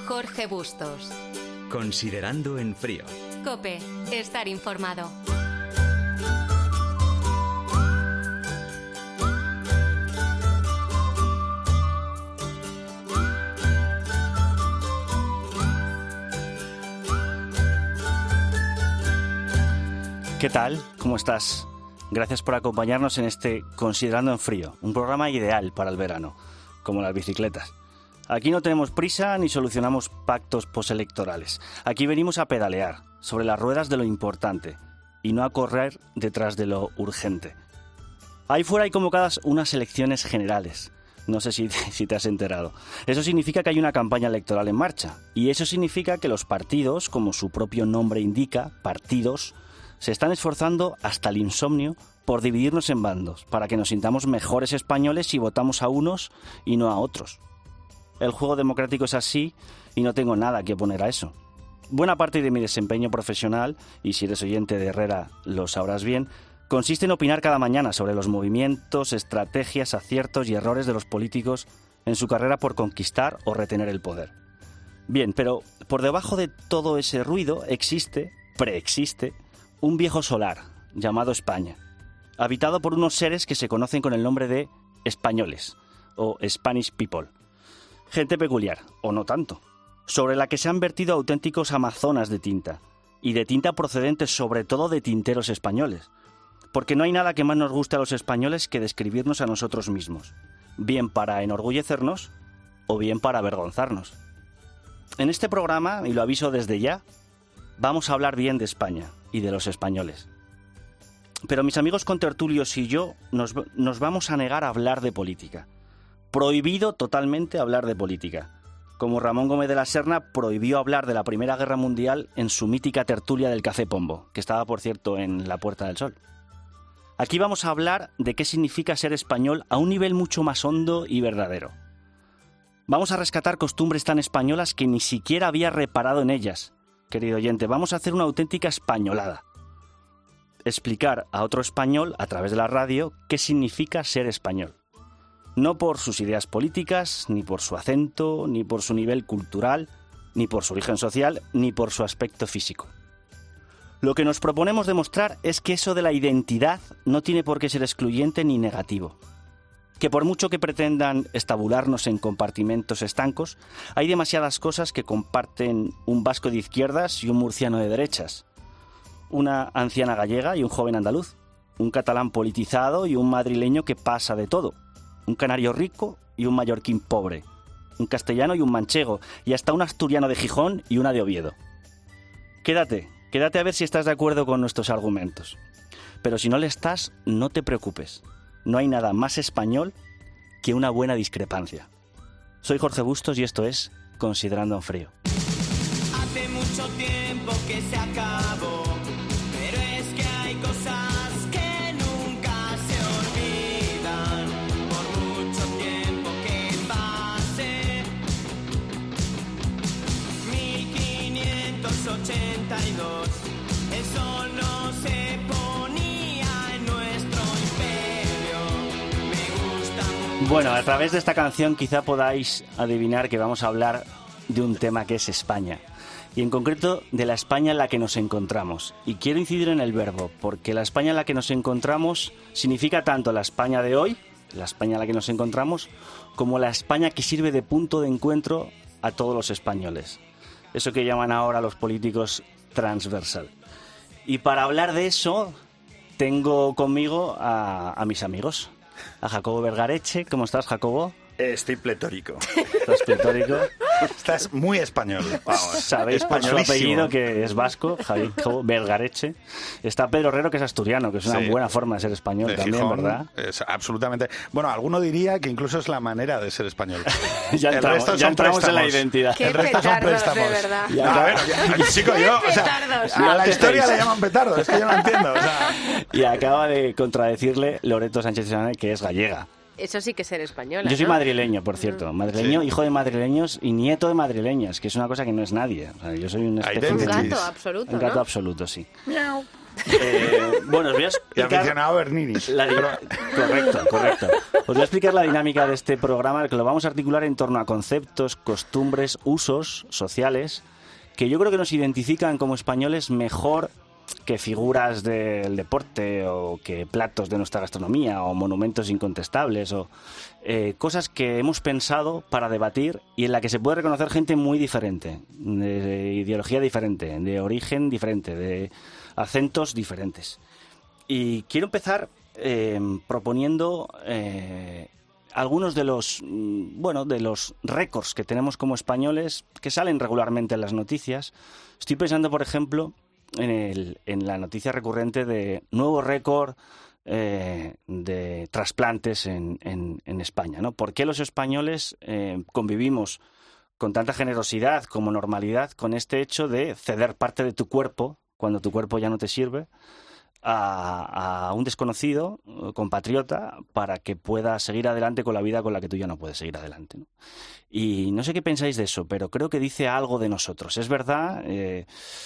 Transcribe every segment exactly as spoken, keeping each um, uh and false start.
Jorge Bustos. Considerando en frío. COPE. Estar informado. ¿Qué tal? ¿Cómo estás? Gracias por acompañarnos en este Considerando en Frío, un programa ideal para el verano, como las bicicletas. Aquí no tenemos prisa ni solucionamos pactos postelectorales. Aquí venimos a pedalear sobre las ruedas de lo importante y no a correr detrás de lo urgente. Ahí fuera hay convocadas unas elecciones generales. No sé si, si te has enterado. Eso significa que hay una campaña electoral en marcha. Y eso significa que los partidos, como su propio nombre indica, partidos, se están esforzando hasta el insomnio por dividirnos en bandos, para que nos sintamos mejores españoles si votamos a unos y no a otros. El juego democrático es así y no tengo nada que oponer a eso. Buena parte de mi desempeño profesional, y si eres oyente de Herrera lo sabrás bien, consiste en opinar cada mañana sobre los movimientos, estrategias, aciertos y errores de los políticos en su carrera por conquistar o retener el poder. Bien, pero por debajo de todo ese ruido existe, preexiste, un viejo solar llamado España, habitado por unos seres que se conocen con el nombre de españoles o Spanish people. Gente peculiar, o no tanto, sobre la que se han vertido auténticos amazonas de tinta, y de tinta procedente sobre todo de tinteros españoles, porque no hay nada que más nos guste a los españoles que describirnos a nosotros mismos, bien para enorgullecernos o bien para avergonzarnos. En este programa, y lo aviso desde ya, vamos a hablar bien de España y de los españoles. Pero mis amigos contertulios y yo nos, nos vamos a negar a hablar de política. Prohibido totalmente hablar de política. Como Ramón Gómez de la Serna prohibió hablar de la Primera Guerra Mundial en su mítica tertulia del Café Pombo, que estaba, por cierto, en la Puerta del Sol. Aquí vamos a hablar de qué significa ser español a un nivel mucho más hondo y verdadero. Vamos a rescatar costumbres tan españolas que ni siquiera había reparado en ellas. Querido oyente, vamos a hacer una auténtica españolada. Explicar a otro español, a través de la radio, qué significa ser español. No por sus ideas políticas, ni por su acento, ni por su nivel cultural, ni por su origen social, ni por su aspecto físico. Lo que nos proponemos demostrar es que eso de la identidad no tiene por qué ser excluyente ni negativo. Que por mucho que pretendan estabularnos en compartimentos estancos, hay demasiadas cosas que comparten un vasco de izquierdas y un murciano de derechas, una anciana gallega y un joven andaluz, un catalán politizado y un madrileño que pasa de todo, un canario rico y un mallorquín pobre, un castellano y un manchego, y hasta un asturiano de Gijón y una de Oviedo. Quédate, quédate a ver si estás de acuerdo con nuestros argumentos. Pero si no le estás, no te preocupes. No hay nada más español que una buena discrepancia. Soy Jorge Bustos y esto es Considerando en Frío. Hace mucho tiempo que se acabó, pero es que hay cosas que nunca se olvidan, por mucho tiempo que pase. mil quinientos ochenta y dos, el sol no se ponía en nuestro imperio. Me gusta mucho. Bueno, a través de esta canción quizá podáis adivinar que vamos a hablar de un tema que es España, y en concreto de la España en la que nos encontramos. Y quiero incidir en el verbo, porque la España en la que nos encontramos significa tanto la España de hoy, la España en la que nos encontramos, como la España que sirve de punto de encuentro a todos los españoles. Eso que llaman ahora los políticos transversal. Y para hablar de eso, tengo conmigo a, a mis amigos, a Jacobo Vergareche. ¿Cómo estás, Jacobo? Estoy pletórico. ¿Estás pletórico? Estás muy español. Vamos. Sabéis por su apellido que es vasco, Jacobo Vergareche. Está Pedro Herrero, que es asturiano, que es una sí, buena forma de ser español de también, Gijón, ¿verdad? Es absolutamente. Bueno, alguno diría que incluso es la manera de ser español. ya entramos, el resto ya son entramos en la préstamos. identidad. Qué el resto son petardos, préstamos. de verdad. Ya, No, ya. a ver, ya, chico, yo, o sea, Petardos. a la historia le llaman petardo, es que yo no entiendo. O sea, Y acaba de contradecirle Loreto Sánchez Serrano, que es gallega. Eso sí que es ser española, Yo soy ¿no? madrileño, por cierto. Madrileño, Sí. hijo de madrileños y nieto de madrileñas, que es una cosa que no es nadie. O sea, yo soy una especie Un Identities. de... gato absoluto, Un gato ¿no? absoluto, sí. Eh, bueno, os voy a Y explicar... aficionado a Bernini. La di- correcto, correcto. Os voy a explicar la dinámica de este programa, que lo vamos a articular en torno a conceptos, costumbres, usos sociales, que yo creo que nos identifican como españoles mejor que figuras del deporte o que platos de nuestra gastronomía o monumentos incontestables o eh, cosas que hemos pensado para debatir y en la que se puede reconocer gente muy diferente, de, de ideología diferente, de origen diferente, de acentos diferentes. Y quiero empezar eh, proponiendo eh, algunos de los mm, bueno de los récords que tenemos como españoles que salen regularmente en las noticias. Estoy pensando, por ejemplo, en, el, en la noticia recurrente de nuevo récord eh, de trasplantes en, en, en España, ¿no? ¿Por qué los españoles eh, convivimos con tanta generosidad como normalidad con este hecho de ceder parte de tu cuerpo cuando tu cuerpo ya no te sirve a, a un desconocido compatriota para que pueda seguir adelante con la vida con la que tú ya no puedes seguir adelante, ¿no? Y no sé qué pensáis de eso, pero creo que dice algo de nosotros. Es verdad eh,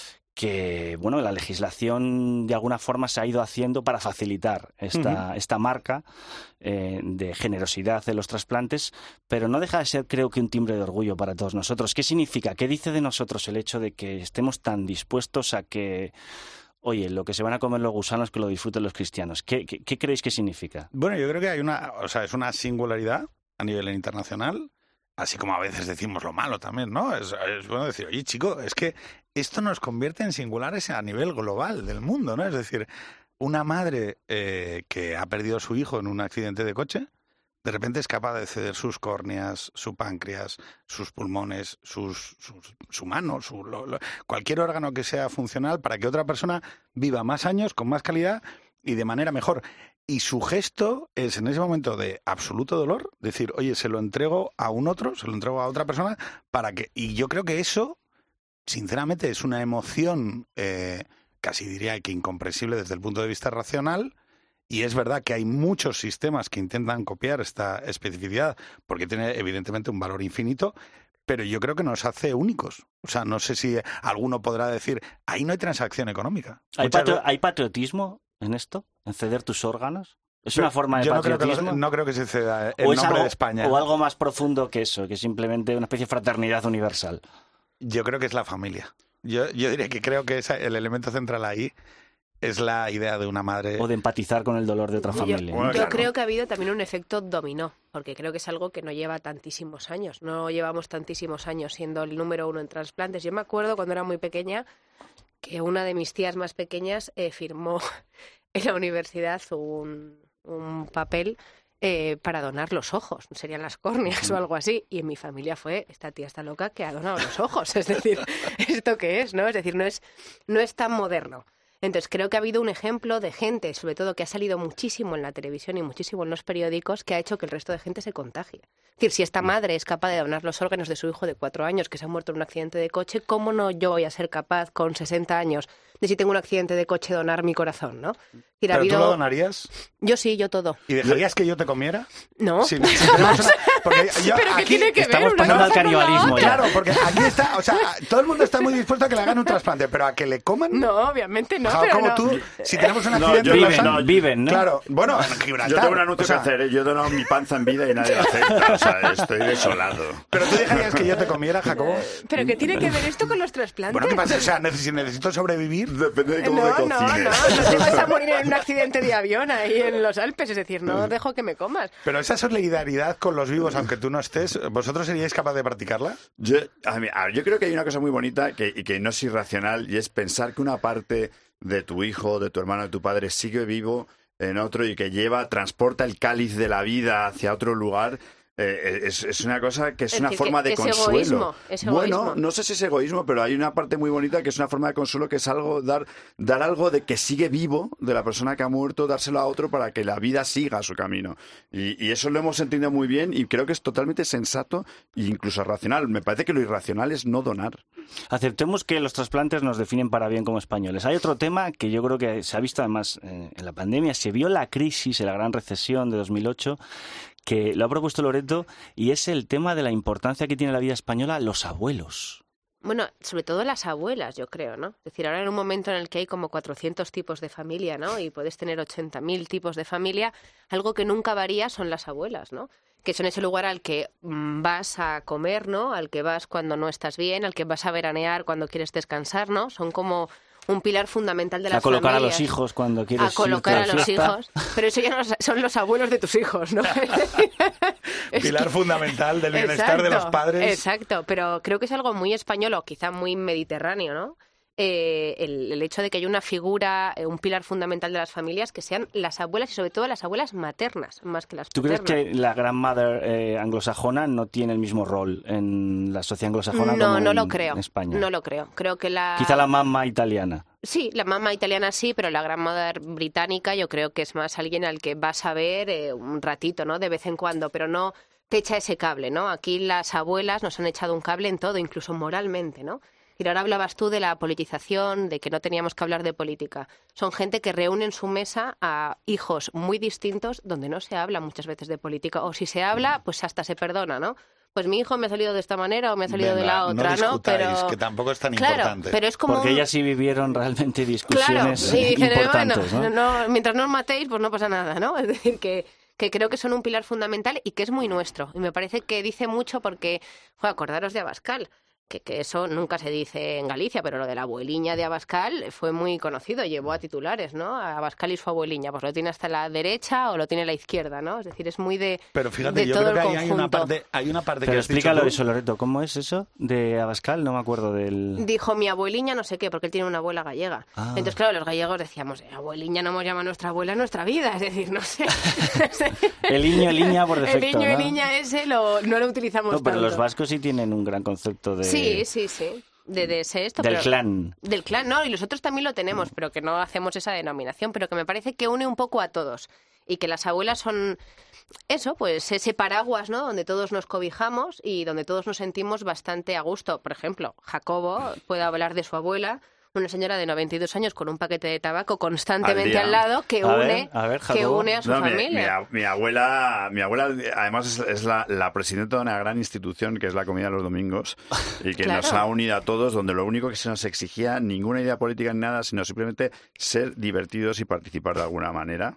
que bueno, la legislación de alguna forma se ha ido haciendo para facilitar esta, uh-huh. esta marca eh, de generosidad de los trasplantes, pero no deja de ser, creo que, un timbre de orgullo para todos nosotros. ¿Qué significa? ¿Qué dice de nosotros el hecho de que estemos tan dispuestos a que, oye, lo que se van a comer los gusanos que lo disfruten los cristianos? ¿Qué, qué, qué creéis que significa? Bueno, yo creo que hay una, o sea, es una singularidad a nivel internacional, así como a veces decimos lo malo también, ¿no? Es, es bueno decir, oye, chico, es que esto nos convierte en singulares a nivel global del mundo, ¿no? Es decir, una madre eh, que ha perdido a su hijo en un accidente de coche, de repente es capaz de ceder sus córneas, su páncreas, sus pulmones, sus, sus, su mano, su, lo, lo, cualquier órgano que sea funcional para que otra persona viva más años, con más calidad y de manera mejor. Y su gesto es, en ese momento de absoluto dolor, decir, oye, se lo entrego a un otro, se lo entrego a otra persona, para que... Y yo creo que eso, sinceramente, es una emoción, eh, casi diría que incomprensible desde el punto de vista racional, y es verdad que hay muchos sistemas que intentan copiar esta especificidad, porque tiene evidentemente un valor infinito, pero yo creo que nos hace únicos. O sea, no sé si alguno podrá decir, ahí no hay transacción económica. ¿Hay, Muchas... patri- ¿hay patriotismo en esto? ¿En ceder tus órganos? ¿Es Pero una forma de yo no patriotismo? Creo que lo, no creo que se ceda en ¿O es nombre algo, de España. O algo más profundo que eso, que simplemente una especie de fraternidad universal. Yo creo que es la familia. Yo, yo diría que creo que esa, el elemento central ahí es la idea de una madre. O de empatizar con el dolor de otra familia. Yo, ¿no? Bueno, yo claro. creo que ha habido también un efecto dominó, porque creo que es algo que no lleva tantísimos años. No llevamos tantísimos años siendo el número uno en trasplantes. Yo me acuerdo cuando era muy pequeña que una de mis tías más pequeñas eh, firmó en la universidad un, un papel eh, para donar los ojos, serían las córneas o algo así, y en mi familia fue, esta tía está loca que ha donado los ojos, es decir, ¿esto qué es? ¿No? Es decir, no es, no es tan moderno. Entonces creo que ha habido un ejemplo de gente, sobre todo que ha salido muchísimo en la televisión y muchísimo en los periódicos, que ha hecho que el resto de gente se contagie. Es decir, si esta madre es capaz de donar los órganos de su hijo de cuatro años que se ha muerto en un accidente de coche, ¿cómo no yo voy a ser capaz con sesenta años de, si tengo un accidente de coche, donar mi corazón, ¿no? Es decir, ha ¿Pero habido... tú lo donarías? Yo sí, yo todo. ¿Y dejarías que yo te comiera? No. Si, si tenemos una... Porque yo ¿Pero qué aquí tiene que ver estamos una pasando al cosa con la canibalismo otra? ya. Claro, porque aquí está, o sea, todo el mundo está muy dispuesto a que le hagan un trasplante, pero a que le coman. No, obviamente no, Ja, pero como no. tú, si tenemos un No, accidente yo en viven, Lausanne- no, viven, ¿no? Claro, bueno, en Gibraltar. Yo tengo un anuncio o sea, que hacer, ¿eh? Yo he donado mi panza en vida y nadie lo acepta. O sea, estoy desolado. Pero tú dejarías que yo te comiera, Jacobo. ¿Pero qué tiene que ver esto con los trasplantes? Bueno, ¿qué pasa? O sea, neces- si necesito sobrevivir. Depende de cómo No, me no, cocines. no, no te vas a morir en un accidente de avión ahí en los Alpes, es decir, no dejo que me comas. Pero esa solidaridad con los vivos, aunque tú no estés, ¿vosotros seríais capaz de practicarla? Yo, a mí- a- yo creo que hay una cosa muy bonita que, y que no es irracional, y es pensar que una parte de tu hijo, de tu hermano, de tu padre sigue vivo en otro y que lleva, transporta el cáliz de la vida hacia otro lugar. Eh, es, es una cosa que es, Es una decir, forma que de es consuelo. egoísmo, es Bueno, egoísmo. no sé si es egoísmo, pero hay una parte muy bonita que es una forma de consuelo, que es algo dar dar algo de que sigue vivo de la persona que ha muerto, dárselo a otro para que la vida siga su camino. Y, y eso lo hemos entendido muy bien y creo que es totalmente sensato e incluso racional. Me parece que lo irracional es no donar. Aceptemos que los trasplantes nos definen para bien como españoles. Hay otro tema que yo creo que se ha visto además eh, en la pandemia. Se vio la crisis, en la gran recesión de dos mil ocho, que lo ha propuesto Loreto, y es el tema de la importancia que tiene en la vida española los abuelos. Bueno, sobre todo las abuelas, yo creo, ¿no? Es decir, ahora en un momento en el que hay como cuatrocientos tipos de familia, ¿no? Y puedes tener ochenta mil tipos de familia, algo que nunca varía son las abuelas, ¿no? Que son ese lugar al que mm, vas a comer, ¿no? Al que vas cuando no estás bien, al que vas a veranear cuando quieres descansar, ¿no? Son como un pilar fundamental de las A colocar familias. a los hijos cuando quieres A colocar irte a de los fiesta. hijos. Pero eso ya no son los abuelos de tus hijos, ¿no? Es Pilar que- fundamental del bienestar de los Exacto, padres. Exacto, pero creo que es algo muy español o quizá muy mediterráneo, ¿no? Eh, el, el hecho de que haya una figura, eh, un pilar fundamental de las familias que sean las abuelas y sobre todo las abuelas maternas, más que las ¿Tú crees paternas. que la grandmother eh, anglosajona no tiene el mismo rol en la sociedad anglosajona No, como no en, lo creo. en España? No lo creo. Creo que la... Quizá la mamá italiana. Sí, la mamá italiana sí, pero la grandmother británica yo creo que es más alguien al que vas a ver eh, un ratito, ¿no? De vez en cuando, pero no te echa ese cable, ¿no? Aquí las abuelas nos han echado un cable en todo, incluso moralmente, ¿no? Y ahora hablabas tú de la politización, de que no teníamos que hablar de política. Son gente que reúne en su mesa a hijos muy distintos donde no se habla muchas veces de política. O si se habla, pues hasta se perdona, ¿no? Pues mi hijo me ha salido de esta manera o me ha salido de Venga, la otra, no ¿no? discutáis, Pero que tampoco es tan claro, importante. pero es como Porque un- ellas sí vivieron realmente Claro, discusiones y dicen, importantes, bueno, ¿no? no, mientras no os matéis, pues no pasa nada, ¿no? Es decir, que, que creo que son un pilar fundamental y que es muy nuestro. Y me parece que dice mucho porque, joder, acordaros de Abascal, que, que eso nunca se dice en Galicia, pero lo de la abueliña de Abascal fue muy conocido, llevó a titulares, ¿no? A Abascal y su abueliña, pues lo tiene hasta la derecha o lo tiene a la izquierda, ¿no? Es decir, es muy de, Pero fíjate, de yo todo creo que el ahí hay una conjunto. parte, hay una parte Pero que has dicho explícalo tú. eso, Loreto. ¿Cómo es eso de Abascal? No me acuerdo del... Dijo mi abueliña no sé qué, porque él tiene una abuela gallega. Ah. Entonces, claro, los gallegos decíamos, "Eh, abueliña no hemos llamado a nuestra abuela en nuestra vida", es decir, no sé. El niño, el niña por defecto, El niño, ¿no? el niña ese lo, no lo utilizamos No, pero tanto. los vascos sí tienen un gran concepto de... Sí, sí, sí. De, de ese esto. Del pero- clan. Del clan, no, y nosotros también lo tenemos, pero que no hacemos esa denominación, pero que me parece que une un poco a todos. Y que las abuelas son eso, pues ese paraguas, ¿no? Donde todos nos cobijamos y donde todos nos sentimos bastante a gusto. Por ejemplo, Jacobo puede hablar de su abuela, una señora de noventa y dos años con un paquete de tabaco constantemente Al al, día. lado que A une, ver, a ver, que Jacobo. une a su No, mi- familia. Mi, a- mi abuela, mi abuela además es, es la, la presidenta de una gran institución que es la Comida de los Domingos y que Claro. nos ha unido a todos, donde lo único que se nos exigía, ninguna idea política ni nada, sino simplemente ser divertidos y participar de alguna manera.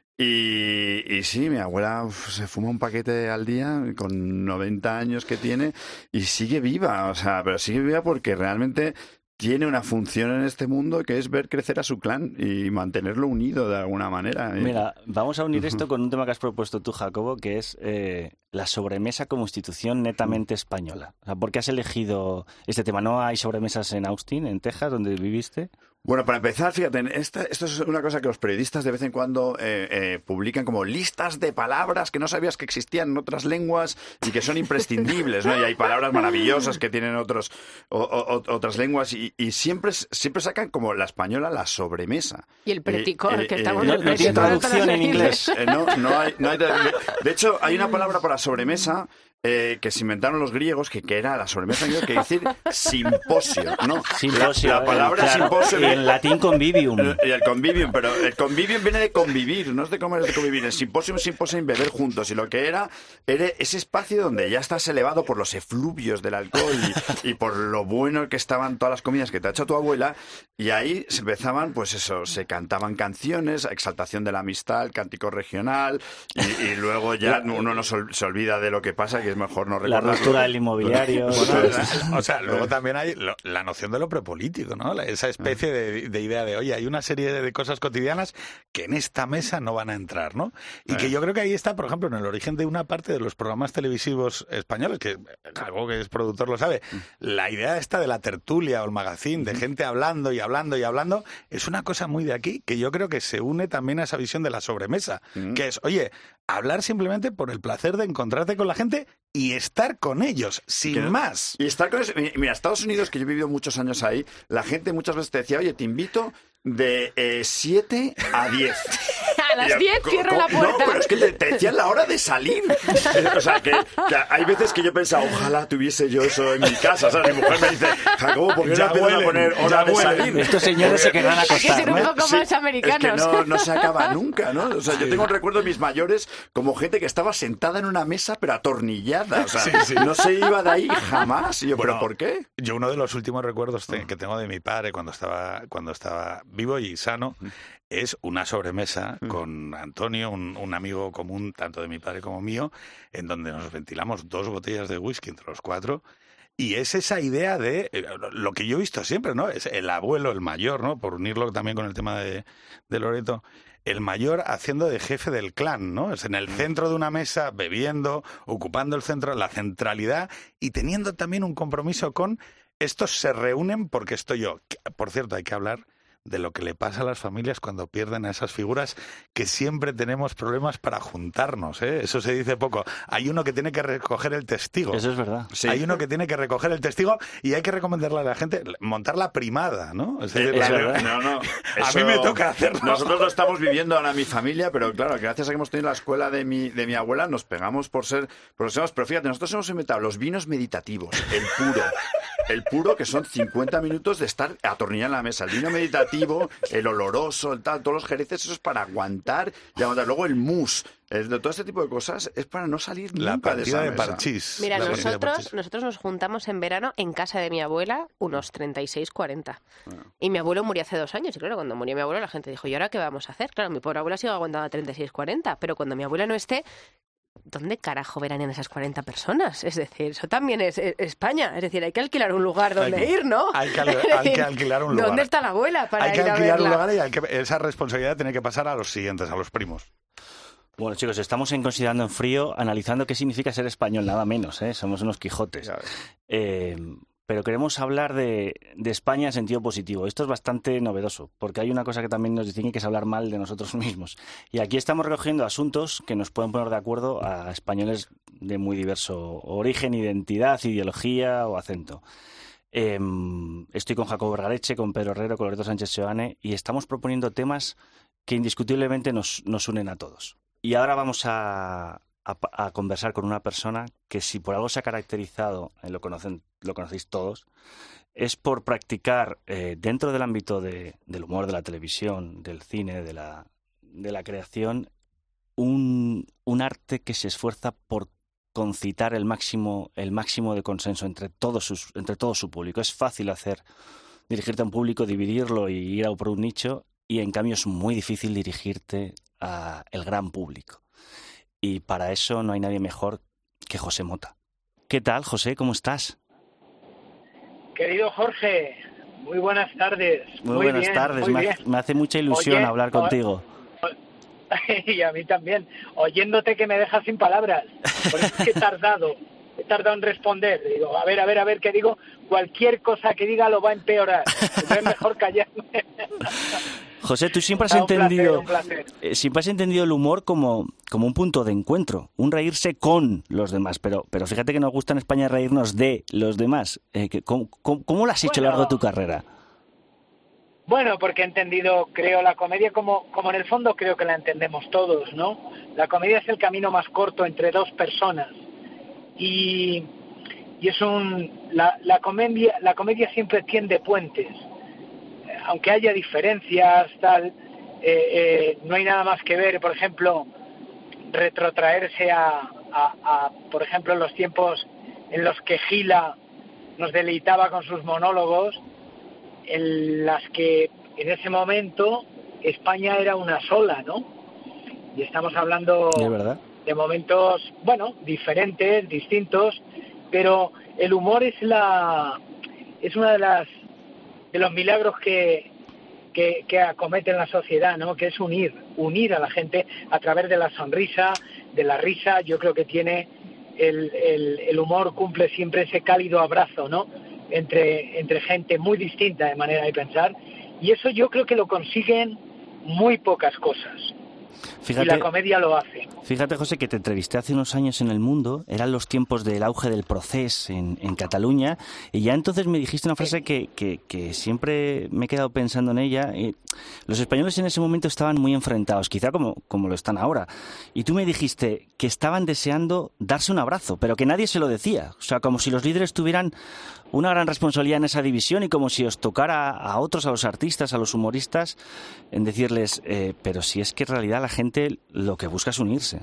Y, y sí, mi abuela uf, se fuma un paquete al día con noventa años que tiene y sigue viva, o sea, pero sigue viva porque realmente tiene una función en este mundo que es ver crecer a su clan y mantenerlo unido de alguna manera. Mira, vamos a unir esto con un tema que has propuesto tú, Jacobo, que es eh, la sobremesa como institución netamente española. O sea, ¿por qué has elegido este tema? ¿No hay sobremesas en Austin, en Texas, donde viviste? Bueno, para empezar, fíjate, esta, esto es una cosa que los periodistas de vez en cuando eh, eh, publican como listas de palabras que no sabías que existían en otras lenguas y que son imprescindibles, ¿no? Y hay palabras maravillosas que tienen otros, o, o- otras lenguas y, y siempre, siempre sacan como la española la sobremesa. Y el preticor, Eh, que eh, estamos eh, no- los no tiene preticores traducción todas en las inglés. veces. Eh, no, no hay, no hay- de, de hecho, hay una palabra para sobremesa eh, que se inventaron los griegos, que, que era la sobremesa en griego, que decir simposio, ¿no? Simposio. La, la palabra eh, claro, simposio... y en latín convivium. El, y el convivium, pero el convivium viene de convivir, no es de comer, es de convivir. El simposio es simposio en beber juntos. Y lo que era, era ese espacio donde ya estás elevado por los efluvios del alcohol y, y por lo bueno que estaban todas las comidas que te ha hecho tu abuela. Y ahí se empezaban, pues eso, se cantaban canciones, exaltación de la amistad, el cántico regional. Y, y luego ya uno no se ol- se olvida de lo que pasa, que es mejor no La recordarlo. ruptura del inmobiliario. Bueno, ¿sabes? o sea, o sea, luego también hay lo- la noción de lo prepolítico, ¿no? La- Esa especie de, de idea de, oye, hay una serie de cosas cotidianas que en esta mesa no van a entrar, ¿no? Y que yo creo que ahí está, por ejemplo, en el origen de una parte de los programas televisivos españoles, que algo que es productor lo sabe, la idea esta de la tertulia o el magazine, de gente hablando y hablando y hablando, es una cosa muy de aquí, que yo creo que se une también a esa visión de la sobremesa, que es, oye, hablar simplemente por el placer de encontrarte con la gente y estar con ellos, sin Que no- más. Y estar con eso. Mira, Estados Unidos, que yo he vivido muchos años ahí, la gente muchas veces te decía, oye, te invito de siete a diez. A las diez cierra la puerta. No, pero es que te, te decían la hora de salir. O sea, que, que hay veces que yo pensaba, ojalá tuviese yo eso en mi casa. O sea, mi mujer me dice, Jacobo, ¿por qué no empiezas a poner hora de salir? Estos señores se querrán Hay que acostar, ser un ¿no? poco Sí, más americanos. Es que no, no se acaba nunca, ¿no? O sea, yo tengo un recuerdo de mis mayores como gente que estaba sentada en una mesa pero atornillada. O sea, Sí, sí. no se iba de ahí jamás. Y yo, Bueno, ¿pero por qué? Yo uno de los últimos recuerdos te- que tengo de mi padre cuando estaba, cuando estaba vivo y sano es una sobremesa con Antonio, un, un amigo común tanto de mi padre como mío, en donde nos ventilamos dos botellas de whisky entre los cuatro. Y es esa idea de eh, lo que yo he visto siempre, ¿no? Es el abuelo, el mayor, ¿no? Por unirlo también con el tema de, de Loreto. El mayor haciendo de jefe del clan, ¿no? Es en el centro de una mesa, bebiendo, ocupando el centro, la centralidad y teniendo también un compromiso con estos se reúnen porque estoy yo. Por cierto, hay que hablar de lo que le pasa a las familias cuando pierden a esas figuras, que siempre tenemos problemas para juntarnos, ¿eh? Eso se dice poco. Hay uno que tiene que recoger el testigo. Eso es verdad. Sí. Hay uno que tiene que recoger el testigo y hay que recomendarle a la gente montar la primada, ¿no? Es decir, Eh, la- es verdad. No, no. A mí me toca hacerlo. Nosotros lo estamos viviendo ahora mi familia, pero claro, gracias a que hemos tenido la escuela de mi, de mi abuela, nos pegamos por ser profesionales. Pero fíjate, nosotros hemos inventado los vinos meditativos, el puro. El puro, que son cincuenta minutos de estar atornillado en la mesa. El vino meditativo, el oloroso, el tal, todos los jereces, eso es para aguantar y aguantar. Luego el mousse, el de todo este tipo de cosas es para no salir la nunca de partida esa de, mesa. parchís. Mira, La partida de nosotros, parchís. nosotros nos juntamos en verano en casa de mi abuela unos treinta y seis, cuarenta. Y mi abuelo murió hace dos años. Y claro, cuando murió mi abuelo la gente dijo, ¿y ahora qué vamos a hacer? Claro, mi pobre abuela sigue aguantando a treinta y seis, cuarenta. Pero cuando mi abuela no esté, ¿dónde carajo verán en esas cuarenta personas? Es decir, eso también es, es España. Es decir, hay que alquilar un lugar donde Hay que- ir, ¿no? hay que al- Es hay que decir, alquilar un lugar. ¿Dónde está la abuela para Hay que ir a alquilar un verla? lugar y hay que- esa responsabilidad tiene que pasar a los siguientes, a los primos. Bueno, chicos, estamos en Considerando en Frío, analizando qué significa ser español, nada menos, ¿eh? Somos unos Quijotes. Ya ves. Eh, pero queremos hablar de, de España en sentido positivo. Esto es bastante novedoso, porque hay una cosa que también nos distingue, que es hablar mal de nosotros mismos. Y aquí estamos recogiendo asuntos que nos pueden poner de acuerdo a españoles de muy diverso origen, identidad, ideología o acento. Eh, estoy con Jacobo Vergareche, con Pedro Herrero, con Loreto Sánchez Seoane, y estamos proponiendo temas que indiscutiblemente nos, nos unen a todos. Y ahora vamos a, a, a conversar con una persona que, si por algo se ha caracterizado, eh, lo, conocen, lo conocéis todos, es por practicar eh, dentro del ámbito de, del humor, de la televisión, del cine, de la, de la creación, un, un arte que se esfuerza por concitar el máximo, el máximo de consenso entre, todos sus, entre todo su público. Es fácil hacer, dirigirte a un público, dividirlo y ir a por un nicho, y en cambio es muy difícil dirigirte al gran público. Y para eso no hay nadie mejor que José Mota. ¿Qué tal, José? ¿Cómo estás? Querido Jorge, muy buenas tardes. Muy, buenas bien, tardes. muy Me, bien. hace, me hace mucha ilusión Oye, hablar o- contigo. Y a mí también. Oyéndote que me dejas sin palabras. Por eso es que he tardado. He tardado en responder. Digo, a ver, a ver, a ver, ¿qué digo? Cualquier cosa que diga lo va a empeorar. Entonces es mejor callarme. José, tú siempre has Ah, un placer, entendido, un placer. eh, siempre has entendido el humor como, como un punto de encuentro, un reírse con los demás. Pero, pero fíjate que nos gusta en España reírnos de los demás. Eh, que, ¿cómo, cómo, cómo lo has hecho a lo largo de tu carrera? Bueno, porque he entendido, creo, la comedia como, como en el fondo creo que la entendemos todos, ¿no? La comedia es el camino más corto entre dos personas. Y, y es un... La, la, comedia, la comedia siempre tiende puentes. Aunque haya diferencias, tal, eh, eh, no hay nada más que ver, por ejemplo, retrotraerse a, a, a, por ejemplo, los tiempos en los que Gila nos deleitaba con sus monólogos, en las que en ese momento España era una sola, ¿no? Y estamos hablando ¿Es verdad? de momentos, bueno, diferentes, distintos, pero el humor es la es una de las de los milagros que, que, que acometen la sociedad, ¿no? Que es unir, unir a la gente a través de la sonrisa, de la risa. Yo creo que tiene el, el, el humor cumple siempre ese cálido abrazo, ¿no? Entre, entre gente muy distinta de manera de pensar, y eso yo creo que lo consiguen muy pocas cosas. Fíjate, y la comedia lo hace. Fíjate, José, que te entrevisté hace unos años en El Mundo, eran los tiempos del auge del procés en, en Cataluña, y ya entonces me dijiste una frase que, que, que siempre me he quedado pensando en ella. Eh, los españoles en ese momento estaban muy enfrentados, quizá como, como lo están ahora, y tú me dijiste que estaban deseando darse un abrazo, pero que nadie se lo decía, o sea, como si los líderes tuvieran una gran responsabilidad en esa división y como si os tocara a otros, a los artistas, a los humoristas, en decirles, eh, pero si es que en realidad la gente lo que busca es unirse.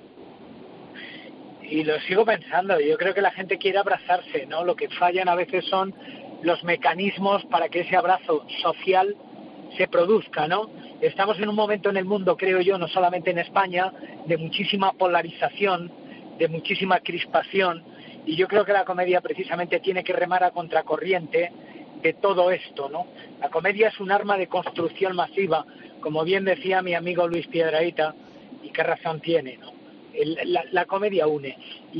Y lo sigo pensando, yo creo que la gente quiere abrazarse, ¿no? Lo que fallan a veces son los mecanismos para que ese abrazo social se produzca, ¿no? Estamos en un momento en el mundo, creo yo, no solamente en España, de muchísima polarización, de muchísima crispación, y yo creo que la comedia precisamente tiene que remar a contracorriente de todo esto, ¿no? La comedia es un arma de construcción masiva, como bien decía mi amigo Luis Piedrahita, y qué razón tiene, ¿no? El, la, la comedia une,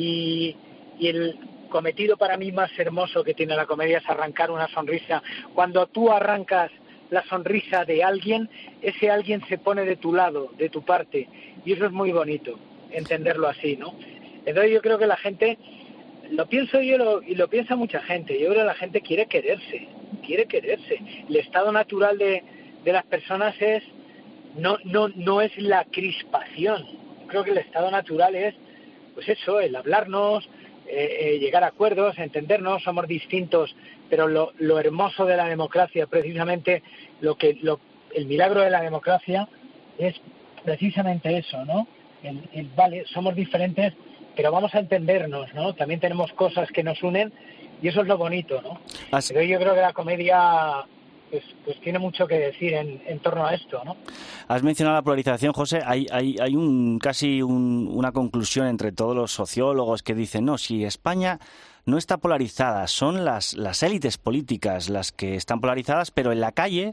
y, y el cometido para mí más hermoso que tiene la comedia es arrancar una sonrisa. Cuando tú arrancas la sonrisa de alguien, ese alguien se pone de tu lado, de tu parte, y eso es muy bonito, entenderlo así, ¿no? Entonces yo creo que la gente, lo pienso yo lo, y lo piensa mucha gente, yo creo que la gente quiere quererse, quiere quererse. El estado natural de, de las personas es no, no, no es la crispación. Yo creo que el estado natural es, pues eso, el hablarnos, eh, eh, llegar a acuerdos, entendernos, somos distintos, pero lo, lo hermoso de la democracia, precisamente lo que lo, el milagro de la democracia es precisamente eso, ¿no? El, el, vale, somos diferentes, pero vamos a entendernos, ¿no? También tenemos cosas que nos unen y eso es lo bonito, ¿no? Así. Pero yo creo que la comedia pues, pues tiene mucho que decir en, en torno a esto, ¿no? Has mencionado la polarización, José. Hay, hay, hay un casi un, una conclusión entre todos los sociólogos que dicen, no, si España no está polarizada, son las, las élites políticas las que están polarizadas, pero en la calle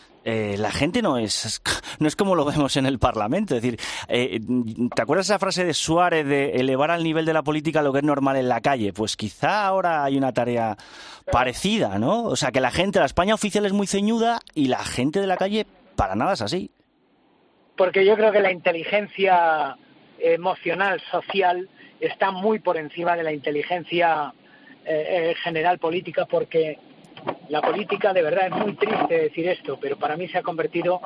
Eh, la gente no es no es como lo vemos en el Parlamento. Es decir, eh, ¿te acuerdas esa frase de Suárez de elevar al nivel de la política lo que es normal en la calle? Pues quizá ahora hay una tarea parecida, ¿no? O sea, que la gente, la España oficial es muy ceñuda y la gente de la calle para nada es así. Porque yo creo que la inteligencia emocional, social, está muy por encima de la inteligencia eh, general política, porque la política, de verdad, es muy triste decir esto, pero para mí se ha convertido,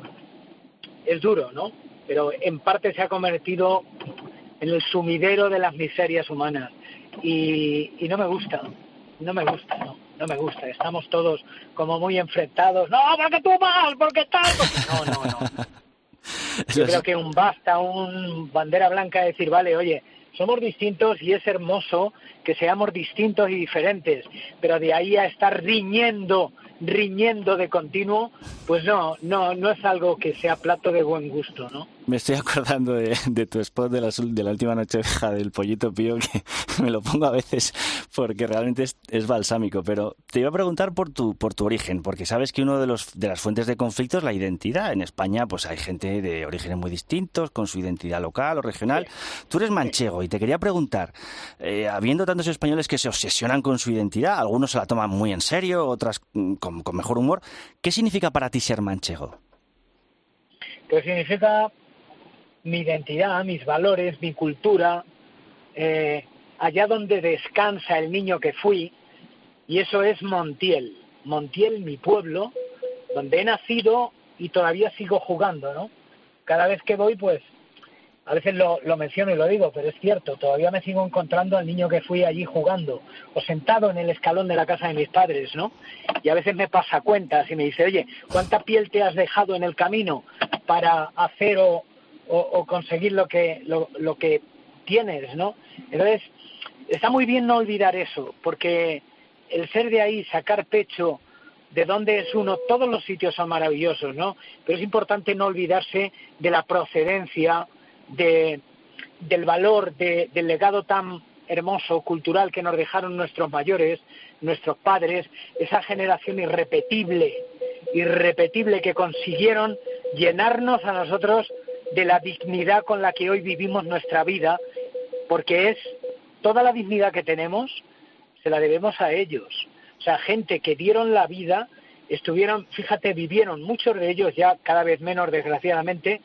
es duro, ¿no? Pero en parte se ha convertido en el sumidero de las miserias humanas. Y, y no me gusta, no me gusta, no, no me gusta. Estamos todos como muy enfrentados. No, porque tú mal, porque tal, porque... No, no, no. Yo creo que un basta, un bandera blanca, decir, vale, oye, somos distintos y es hermoso que seamos distintos y diferentes, pero de ahí a estar riñendo, riñendo de continuo, pues no, no, no es algo que sea plato de buen gusto, ¿no? Me estoy acordando de, de tu spot de la, de la última Nochevieja del Pollito Pío, que me lo pongo a veces porque realmente es, es balsámico, pero te iba a preguntar por tu por tu origen, porque sabes que uno de los de las fuentes de conflicto es la identidad. En España pues hay gente de orígenes muy distintos, con su identidad local o regional. Sí. Tú eres manchego y te quería preguntar, eh, habiendo tantos españoles que se obsesionan con su identidad, algunos se la toman muy en serio, otras con, con mejor humor, ¿qué significa para ti ser manchego? Pues significa mi identidad, mis valores, mi cultura, eh, allá donde descansa el niño que fui, y eso es Montiel. Montiel, mi pueblo, donde he nacido y todavía sigo jugando, ¿no? Cada vez que voy, pues, a veces lo, lo menciono y lo digo, pero es cierto, todavía me sigo encontrando al niño que fui allí jugando, o sentado en el escalón de la casa de mis padres, ¿no? Y a veces me pasa cuentas y me dice, oye, ¿cuánta piel te has dejado en el camino para hacer o O, o conseguir lo que lo, lo que tienes, ¿no? Entonces, está muy bien no olvidar eso, porque el ser de ahí, sacar pecho de dónde es uno, todos los sitios son maravillosos, ¿no? Pero es importante no olvidarse de la procedencia, de del valor, de, del legado tan hermoso, cultural que nos dejaron nuestros mayores, nuestros padres, esa generación irrepetible, irrepetible que consiguieron llenarnos a nosotros de la dignidad con la que hoy vivimos nuestra vida, porque es toda la dignidad que tenemos, se la debemos a ellos. O sea, gente que dieron la vida, estuvieron, fíjate, vivieron, muchos de ellos ya cada vez menos desgraciadamente,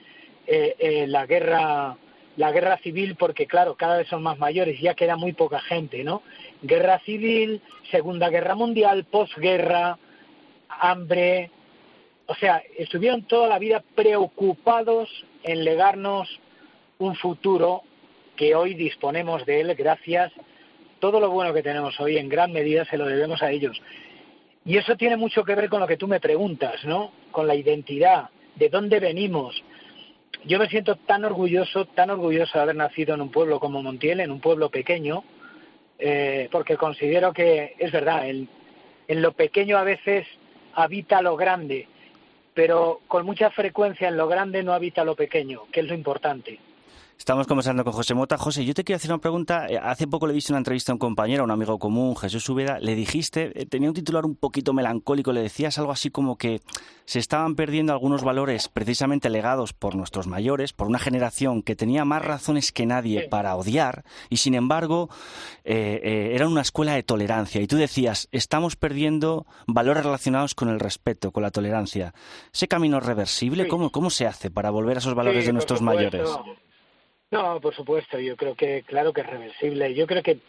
eh, eh, la guerra la guerra civil, porque claro, cada vez son más mayores, ya queda muy poca gente, ¿no? Guerra civil, Segunda Guerra Mundial, posguerra, hambre, o sea, estuvieron toda la vida preocupados en legarnos un futuro que hoy disponemos de él gracias, todo lo bueno que tenemos hoy en gran medida se lo debemos a ellos. Y eso tiene mucho que ver con lo que tú me preguntas, ¿no? Con la identidad, de dónde venimos. Yo me siento tan orgulloso, tan orgulloso de haber nacido en un pueblo como Montiel, en un pueblo pequeño, eh, porque considero que, es verdad, en, en lo pequeño a veces habita lo grande, pero con mucha frecuencia en lo grande no habita lo pequeño, que es lo importante. Estamos conversando con José Mota. José, yo te quiero hacer una pregunta. Hace poco le diste una entrevista a un compañero, a un amigo común, Jesús Úbeda. Le dijiste, tenía un titular un poquito melancólico, le decías algo así como que se estaban perdiendo algunos valores precisamente legados por nuestros mayores, por una generación que tenía más razones que nadie para odiar y, sin embargo, eh, eh, era una escuela de tolerancia. Y tú decías, estamos perdiendo valores relacionados con el respeto, con la tolerancia. ¿Ese camino es reversible? Sí. ¿Cómo, cómo se hace para volver a esos valores Sí, de nuestros por supuesto. mayores? No, por supuesto, yo creo que, claro que es reversible. Yo creo que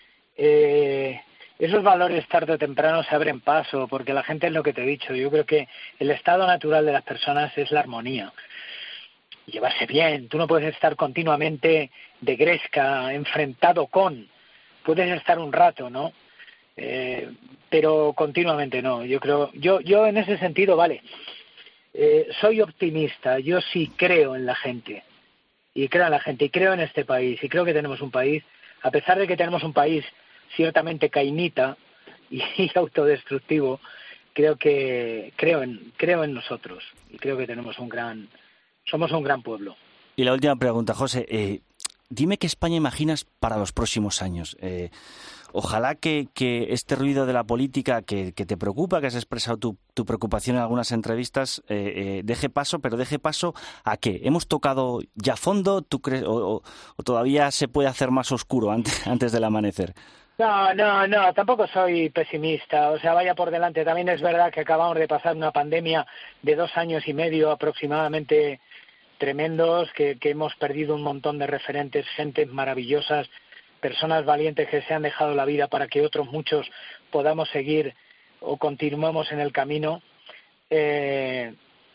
eh, esos valores tarde o temprano se abren paso, porque la gente es lo que te he dicho. Yo creo que el estado natural de las personas es la armonía. Llevarse bien, tú no puedes estar continuamente de gresca, enfrentado con. Puedes estar un rato, ¿no? Eh, pero continuamente no. Yo creo, yo, yo en ese sentido, vale, eh, soy optimista, yo sí creo en la gente. Y creo en la gente, y creo en este país, y creo que tenemos un país, a pesar de que tenemos un país ciertamente cainita y, y autodestructivo, creo que creo en creo en nosotros y creo que tenemos un gran somos un gran pueblo. Y la última pregunta, José, eh, dime qué España imaginas para los próximos años. Eh, ojalá que, que este ruido de la política que, que te preocupa, que has expresado tu, tu preocupación en algunas entrevistas, eh, eh, deje paso, pero deje paso ¿a qué? ¿Hemos tocado ya fondo? ¿Tú crees, o, o, o todavía se puede hacer más oscuro antes, antes del amanecer? No, no, no, tampoco soy pesimista, o sea, vaya por delante. También es verdad que acabamos de pasar una pandemia de dos años y medio aproximadamente tremendos, que, que hemos perdido un montón de referentes, gentes maravillosas, personas valientes que se han dejado la vida para que otros muchos podamos seguir o continuemos en el camino. Eh,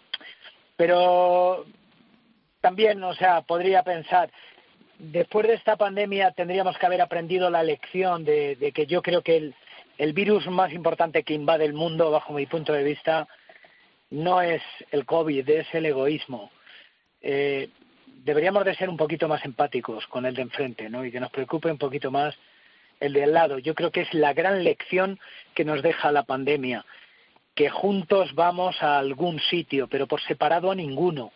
pero también, o sea, podría pensar, después de esta pandemia tendríamos que haber aprendido la lección de, de que yo creo que el, el virus más importante que invade el mundo, bajo mi punto de vista, no es el COVID, es el egoísmo. Eh, deberíamos de ser un poquito más empáticos con el de enfrente, ¿no? Y que nos preocupe un poquito más el de al lado. Yo creo que es la gran lección que nos deja la pandemia, que juntos vamos a algún sitio, pero por separado a ninguno.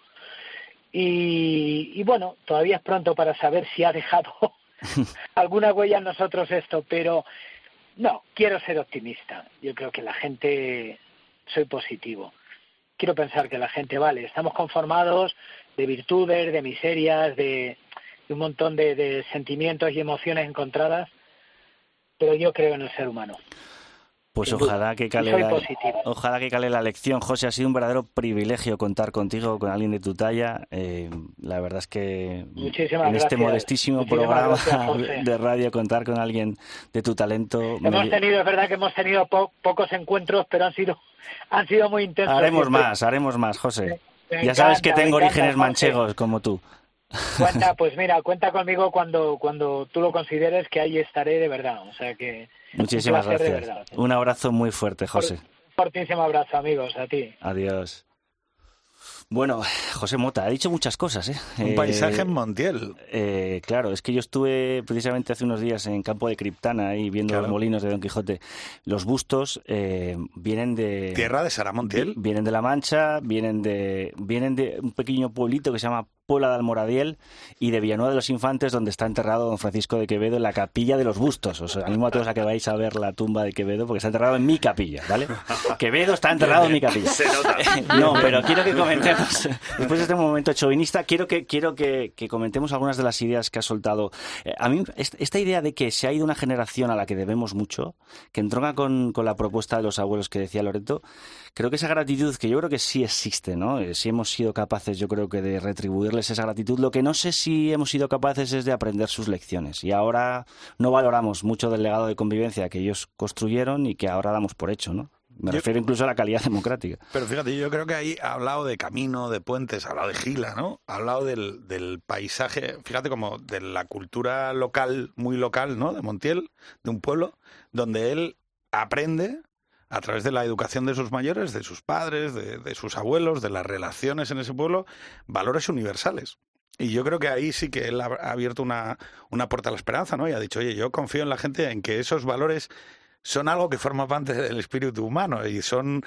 Y, y bueno, todavía es pronto para saber si ha dejado alguna huella en nosotros esto, pero no, quiero ser optimista. Yo creo que la gente, soy positivo. Quiero pensar que la gente, vale, estamos conformados de virtudes, de miserias, de, de un montón de, de sentimientos y emociones encontradas, pero yo creo en el ser humano. Pues ojalá que cale la, positivo. ojalá que cale la lección. José, ha sido un verdadero privilegio contar contigo, con alguien de tu talla. Eh, la verdad es que Muchísimas en este gracias. modestísimo Muchísimas programa gracias, de radio contar con alguien de tu talento. Hemos me... tenido, es verdad que hemos tenido po pocos encuentros, pero han sido han sido muy intensos. Haremos siempre. más, haremos más, José. Me ya encanta, sabes que tengo me encanta, orígenes Jorge. manchegos como tú. Cuenta, pues mira, cuenta conmigo cuando cuando tú lo consideres, que ahí estaré de verdad. O sea que muchísimas un placer, gracias. de verdad. Un abrazo muy fuerte, José. Un fortísimo abrazo, amigos, a ti. Adiós. Bueno, José Mota, ha dicho muchas cosas, ¿eh? Un eh, paisaje en Montiel. Eh, claro, es que yo estuve precisamente hace unos días en Campo de Criptana, ahí viendo Claro. los molinos de Don Quijote. Los bustos eh, vienen de... ¿Tierra de Sara Montiel? Vienen de La Mancha, vienen de, vienen de un pequeño pueblito que se llama Puebla de Almoradiel y de Villanueva de los Infantes, donde está enterrado don Francisco de Quevedo en la capilla de los bustos. Os animo a todos a que vayáis a ver la tumba de Quevedo, porque está enterrado en mi capilla, ¿vale? Quevedo está enterrado en mi capilla. Se nota. No, pero quiero que comentemos después de este momento chauvinista, quiero que quiero que, que comentemos algunas de las ideas que ha soltado. Eh, a mí, esta idea de que se ha ido una generación a la que debemos mucho, que entronca con, con la propuesta de los abuelos que decía Loreto, creo que esa gratitud, que yo creo que sí existe, ¿no? Eh, sí hemos sido capaces, yo creo que de retribuirles esa gratitud. Lo que no sé si hemos sido capaces es de aprender sus lecciones. Y ahora no valoramos mucho del legado de convivencia que ellos construyeron y que ahora damos por hecho, ¿no? Me yo, refiero incluso a la calidad democrática. Pero fíjate, yo creo que ahí ha hablado de camino, de puentes, ha hablado de Gila, ¿no? Ha hablado del, del paisaje, fíjate, como de la cultura local, muy local, ¿no? De Montiel, de un pueblo, donde él aprende a través de la educación de sus mayores, de sus padres, de, de sus abuelos, de las relaciones en ese pueblo, valores universales. Y yo creo que ahí sí que él ha abierto una, una puerta a la esperanza, ¿no? Y ha dicho, oye, yo confío en la gente, en que esos valores son algo que forma parte del espíritu humano y son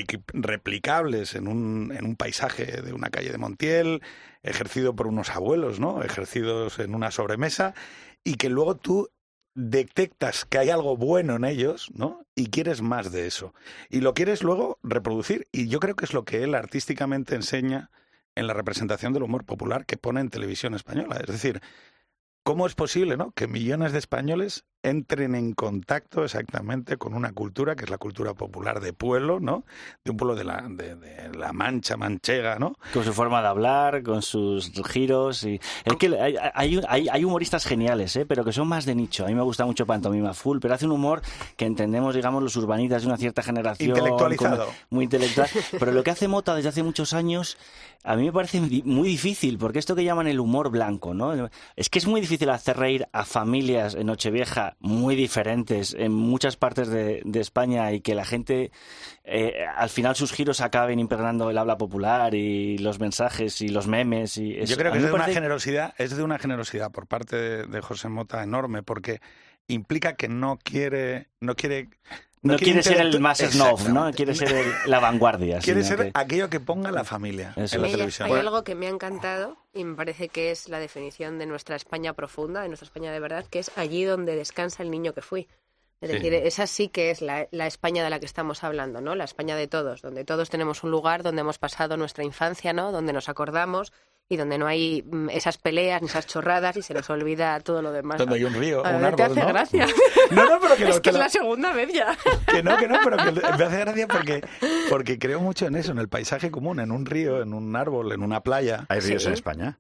replicables en un, en un paisaje de una calle de Montiel, ejercido por unos abuelos, ¿no? Ejercidos en una sobremesa, y que luego tú detectas que hay algo bueno en ellos, ¿no? Y quieres más de eso. Y lo quieres luego reproducir. Y yo creo que es lo que él artísticamente enseña en la representación del humor popular que pone en televisión española. Es decir, ¿cómo es posible, ¿no?, que millones de españoles entren en contacto exactamente con una cultura que es la cultura popular de pueblo, ¿no? De un pueblo de la, de, de la Mancha manchega, ¿no? Con su forma de hablar, con sus giros. Y es que hay, hay, hay, hay humoristas geniales, ¿eh? Pero que son más de nicho. A mí me gusta mucho Pantomima Full, pero hace un humor que entendemos, digamos, los urbanitas de una cierta generación. Intelectualizado. Muy intelectual. Pero lo que hace Mota desde hace muchos años, a mí me parece muy difícil, porque esto que llaman el humor blanco, ¿no? Es que es muy difícil hacer reír a familias en Nochevieja muy diferentes en muchas partes de, de España, y que la gente eh, al final sus giros acaben impregnando el habla popular y los mensajes y los memes. Y eso, yo creo que es de parece... una generosidad, es de una generosidad por parte de, de José Mota enorme, porque implica que no quiere, no quiere No, no quiere, quiere ser el más snob, ¿no? Quiere ser el, la vanguardia. Quiere ser que... aquello que ponga la familia Eso. en la hay, televisión. Hay algo que me ha encantado y me parece que es la definición de nuestra España profunda, de nuestra España de verdad, que es allí donde descansa el niño que fui. Es sí. decir, esa sí que es la, la España de la que estamos hablando, ¿no? La España de todos, donde todos tenemos un lugar donde hemos pasado nuestra infancia, ¿no? Donde nos acordamos y donde no hay esas peleas ni esas chorradas y se nos olvida todo lo demás. Donde hay un río, a un ver, árbol, te hace ¿no? gracia. No, no, pero que es lo, que es lo... la segunda vez ya. Que no, que no, pero que me hace gracia porque, porque creo mucho en eso, en el paisaje común, en un río, en un árbol, en una playa. ¿Hay ríos ¿Sí? en España?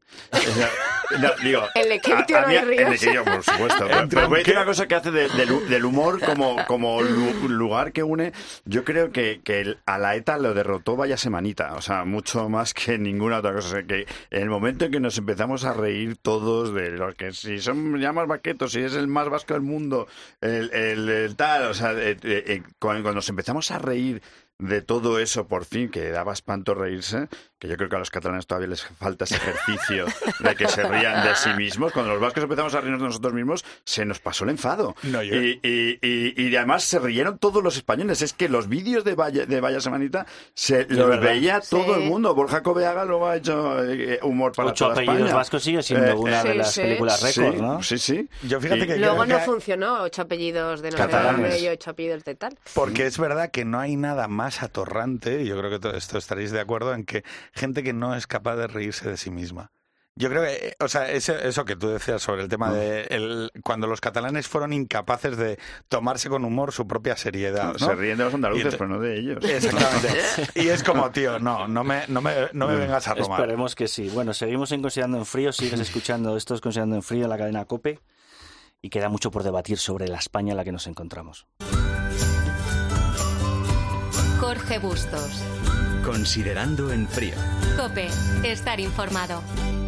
No, digo, en Lequeitio no hay ríos. En Lequeitio, por supuesto. Pero, pero voy a decir una cosa que hace de, de, del humor como, como lu, lugar que une. Yo creo que, que a la ETA lo derrotó vaya semanita. O sea, mucho más que ninguna otra cosa. O sea, que en el momento en que nos empezamos a reír todos de los que si son ya más vaquetos, si es el más vasco del mundo, el, el, el tal, o sea, eh, eh, cuando, cuando nos empezamos a reír de todo eso, por fin, que daba espanto reírse, que yo creo que a los catalanes todavía les falta ese ejercicio de que se rían de sí mismos. Cuando los vascos empezamos a reírnos de nosotros mismos, se nos pasó el enfado. No, yo... y, y, y, y además se rieron todos los españoles. Es que los vídeos de Vaya, de Vaya Semanita se los verdad. veía todo sí. el mundo. Borja Coveaga luego ha hecho eh, humor para Ocho toda España. apellidos vascos sigue siendo eh, una sí, de las sí. películas récord, sí, ¿no? Sí, sí. Yo fíjate y, que luego no que... funcionó ocho apellidos de no sé dónde y ocho apellidos de tal. Porque es verdad que no hay nada más atorrante, y yo creo que todo esto estaréis de acuerdo, en que gente que no es capaz de reírse de sí misma. Yo creo que, o sea, eso, eso que tú decías sobre el tema de el, cuando los catalanes fueron incapaces de tomarse con humor su propia seriedad, ¿no? Se ríen de los andaluces, entonces, pero no de ellos. Exactamente. Y es como, tío, no, no me, no me, no me vengas a tomar. Esperemos que sí. Bueno, seguimos en Considerando en Frío, sigues escuchando esto es Considerando en Frío en la cadena COPE, y queda mucho por debatir sobre la España en la que nos encontramos. Jorge Bustos. Considerando en Frío. COPE. Estar informado.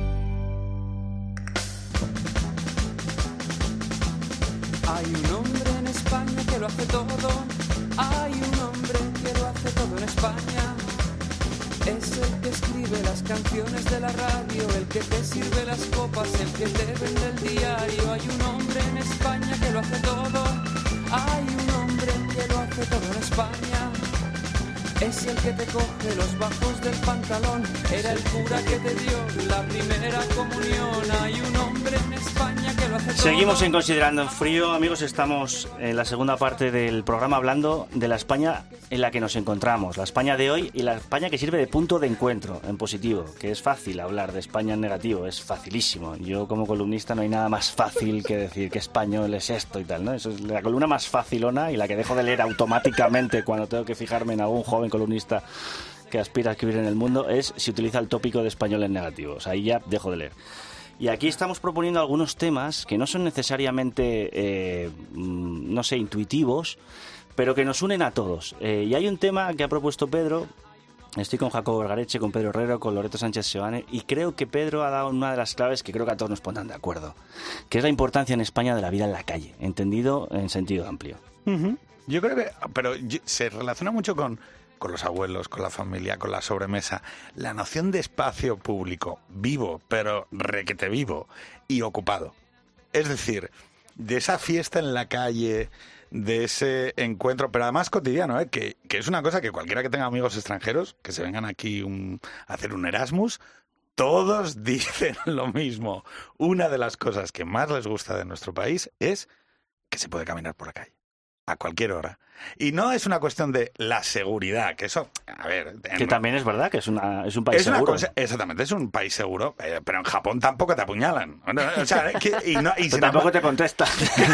Hay un hombre en España que lo hace todo. Hay un hombre que lo hace todo en España. Es el que escribe las canciones de la radio, el que te sirve las copas, el que te vende el diario. Hay un hombre en España que lo hace todo. Hay un hombre que lo hace todo en España. Es el que te coge los bajos del pantalón. Era el cura que te dio la primera comunión. Hay un hombre en España que lo lo hace todo. Seguimos en Considerando en Frío, amigos, estamos en la segunda parte del programa hablando de la España en la que nos encontramos, la España de hoy y la España que sirve de punto de encuentro en positivo, que es fácil hablar de España en negativo, es facilísimo. Yo como columnista no hay nada más fácil que decir que español es esto y tal, ¿no? Eso es la columna más facilona y la que dejo de leer automáticamente cuando tengo que fijarme en algún joven columnista que aspira a escribir en el mundo, es si utiliza el tópico de español en negativo. O sea, ahí ya dejo de leer. Y aquí estamos proponiendo algunos temas que no son necesariamente, eh, no sé, intuitivos, pero que nos unen a todos. Eh, y hay un tema que ha propuesto Pedro. Estoy con Jacobo Vergareche, con Pedro Herrero, con Loreto Sánchez Seoane, y creo que Pedro ha dado una de las claves que creo que a todos nos pondrán de acuerdo, que es la importancia en España de la vida en la calle, entendido en sentido amplio. Uh-huh. Yo creo que, pero se relaciona mucho con, con los abuelos, con la familia, con la sobremesa. La noción de espacio público, vivo, pero requete vivo y ocupado. Es decir, de esa fiesta en la calle, de ese encuentro, pero además cotidiano, ¿eh? que, que es una cosa que cualquiera que tenga amigos extranjeros, que se vengan aquí un, a hacer un Erasmus, todos dicen lo mismo. Una de las cosas que más les gusta de nuestro país es que se puede caminar por la calle a cualquier hora. Y no es una cuestión de la seguridad, que eso, a ver... Que en, también es verdad, que es, una, es un país es una seguro. Cosa, exactamente, es un país seguro, eh, pero en Japón tampoco te apuñalan. O sea, que, y no, y pero tampoco te contestan.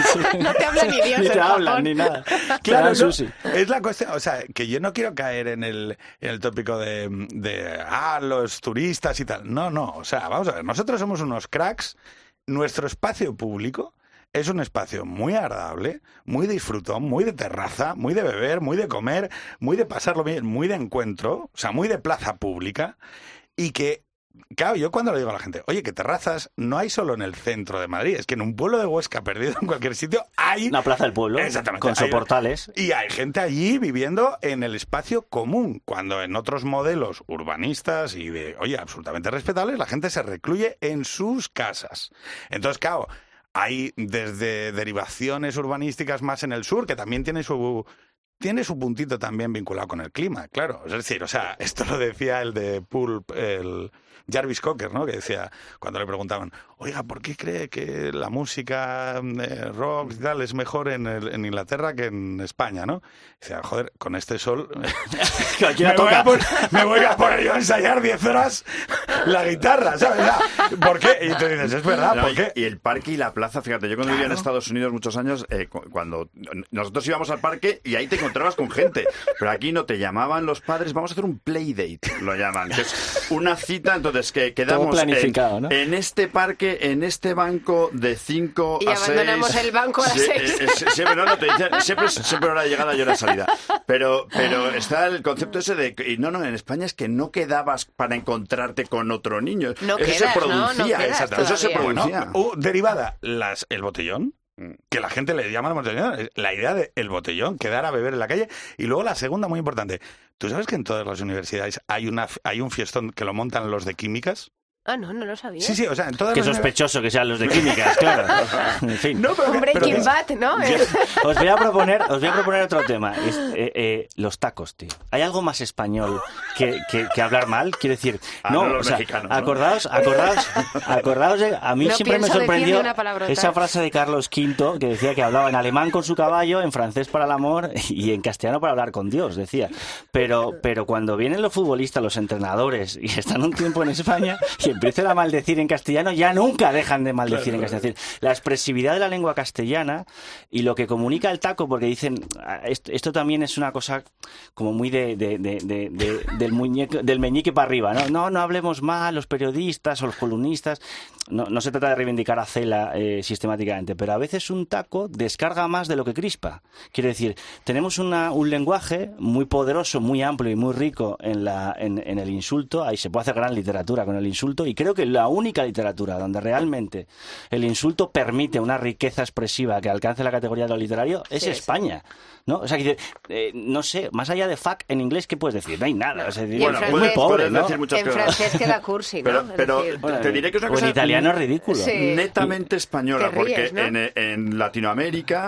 No te hablan ni Dios Ni en te hablan, Japón. ni nada. Claro, Te dan no, sushi. es la cuestión, o sea, que yo no quiero caer en el, en el tópico de, de, ah, los turistas y tal. No, no, o sea, vamos a ver, nosotros somos unos cracks, nuestro espacio público es un espacio muy agradable, muy disfrutón, muy de terraza, muy de beber, muy de comer, muy de pasarlo bien, muy de encuentro, o sea, muy de plaza pública, y que, claro, yo cuando le digo a la gente, oye, que terrazas no hay solo en el centro de Madrid, es que en un pueblo de Huesca perdido en cualquier sitio hay... Una plaza del pueblo, Exactamente, con hay- soportales. Y hay gente allí viviendo en el espacio común, cuando en otros modelos urbanistas y de, oye, absolutamente respetables, la gente se recluye en sus casas. Entonces, claro, hay desde derivaciones urbanísticas más en el sur, que también tiene su... Tiene su puntito también vinculado con el clima, claro. Es decir, o sea, esto lo decía el de Pulp, el Jarvis Cocker, ¿no? Que decía, cuando le preguntaban, oiga, ¿por qué cree que la música eh, rock y tal es mejor en, el, en Inglaterra que en España, ¿no? Decía, joder, con este sol Cualquiera me, voy toca. a poner, me voy a poner yo a ensayar diez horas la guitarra, ¿sabes? O sea, ¿por qué? Y tú dices, es verdad, No, ¿por y- qué? Y el parque y la plaza, fíjate, yo cuando vivía en Claro. Estados Unidos muchos años, eh, cu- cuando nosotros íbamos al parque y ahí te encontrabas con gente, pero aquí no te llamaban los padres, vamos a hacer un playdate, lo llaman, que es una cita, entonces que quedamos planificado, en, ¿no? en este parque, en este banco de cinco Y a seis. abandonamos el banco a las Sí, seis. eh, eh, siempre, no, no, te dicen, siempre, siempre hora de llegada y hora de salida. Pero, pero está el concepto ese de que, y no, no, en España es que no quedabas para encontrarte con otro niño. No eso quedas, se ¿no? No producía, quedas exacto, eso se todavía. producía. Bueno, uh, derivada, las, el botellón, que la gente le llama el botellón, la idea del botellón, quedar a beber en la calle. Y luego la segunda, muy importante, ¿tú sabes que en todas las universidades hay, una, hay un fiestón que lo montan los de químicas? Ah, no, no lo sabía. Sí, sí, o sea, en todas Qué las sospechoso que sean los de químicas, claro. En fin. No, pero, Un pero Breaking que- Bad, ¿no? Os voy a proponer, os voy a proponer otro tema. Es, eh, eh, los tacos, tío. ¿Hay algo más español que, que, que hablar mal? Quiero decir, Ah, no, no, los o sea, mexicanos, ¿no? acordaos, acordaos, acordaos de, a mí No siempre me pienso decir sorprendió ni una palabrota. esa frase de Carlos quinto que decía que hablaba en alemán con su caballo, en francés para el amor y en castellano para hablar con Dios, decía. Pero, pero cuando vienen los futbolistas, los entrenadores y están un tiempo en España y empiezan a maldecir en castellano, ya nunca dejan de maldecir en castellano. Es decir, la expresividad de la lengua castellana y lo que comunica el taco, porque dicen, ah, esto, esto también es una cosa como muy de, de- de- de- de- del, muñeco, del meñique para arriba, ¿no? No, no hablemos mal, los periodistas o los columnistas. No, no se trata de reivindicar a Cela eh, sistemáticamente, pero a veces un taco descarga más de lo que crispa. Quiero decir, tenemos una, un lenguaje muy poderoso, muy amplio y muy rico en, la, en, en el insulto. Ahí se puede hacer gran literatura con el insulto y creo que la única literatura donde realmente el insulto permite una riqueza expresiva que alcance la categoría de lo literario es Sí, España, ¿no? O sea, que, eh, no sé, más allá de fuck en inglés, ¿qué puedes decir? No hay nada. O sea, Y en es francés- muy pobre, puedes ¿no? decir muchas En cosas. francés queda cursi, ¿no? Pero, Es pero decir, Bueno, te diré que es una o en cosa italiano es ridículo. Sí. netamente española, Te ríes, porque ¿no? en, en Latinoamérica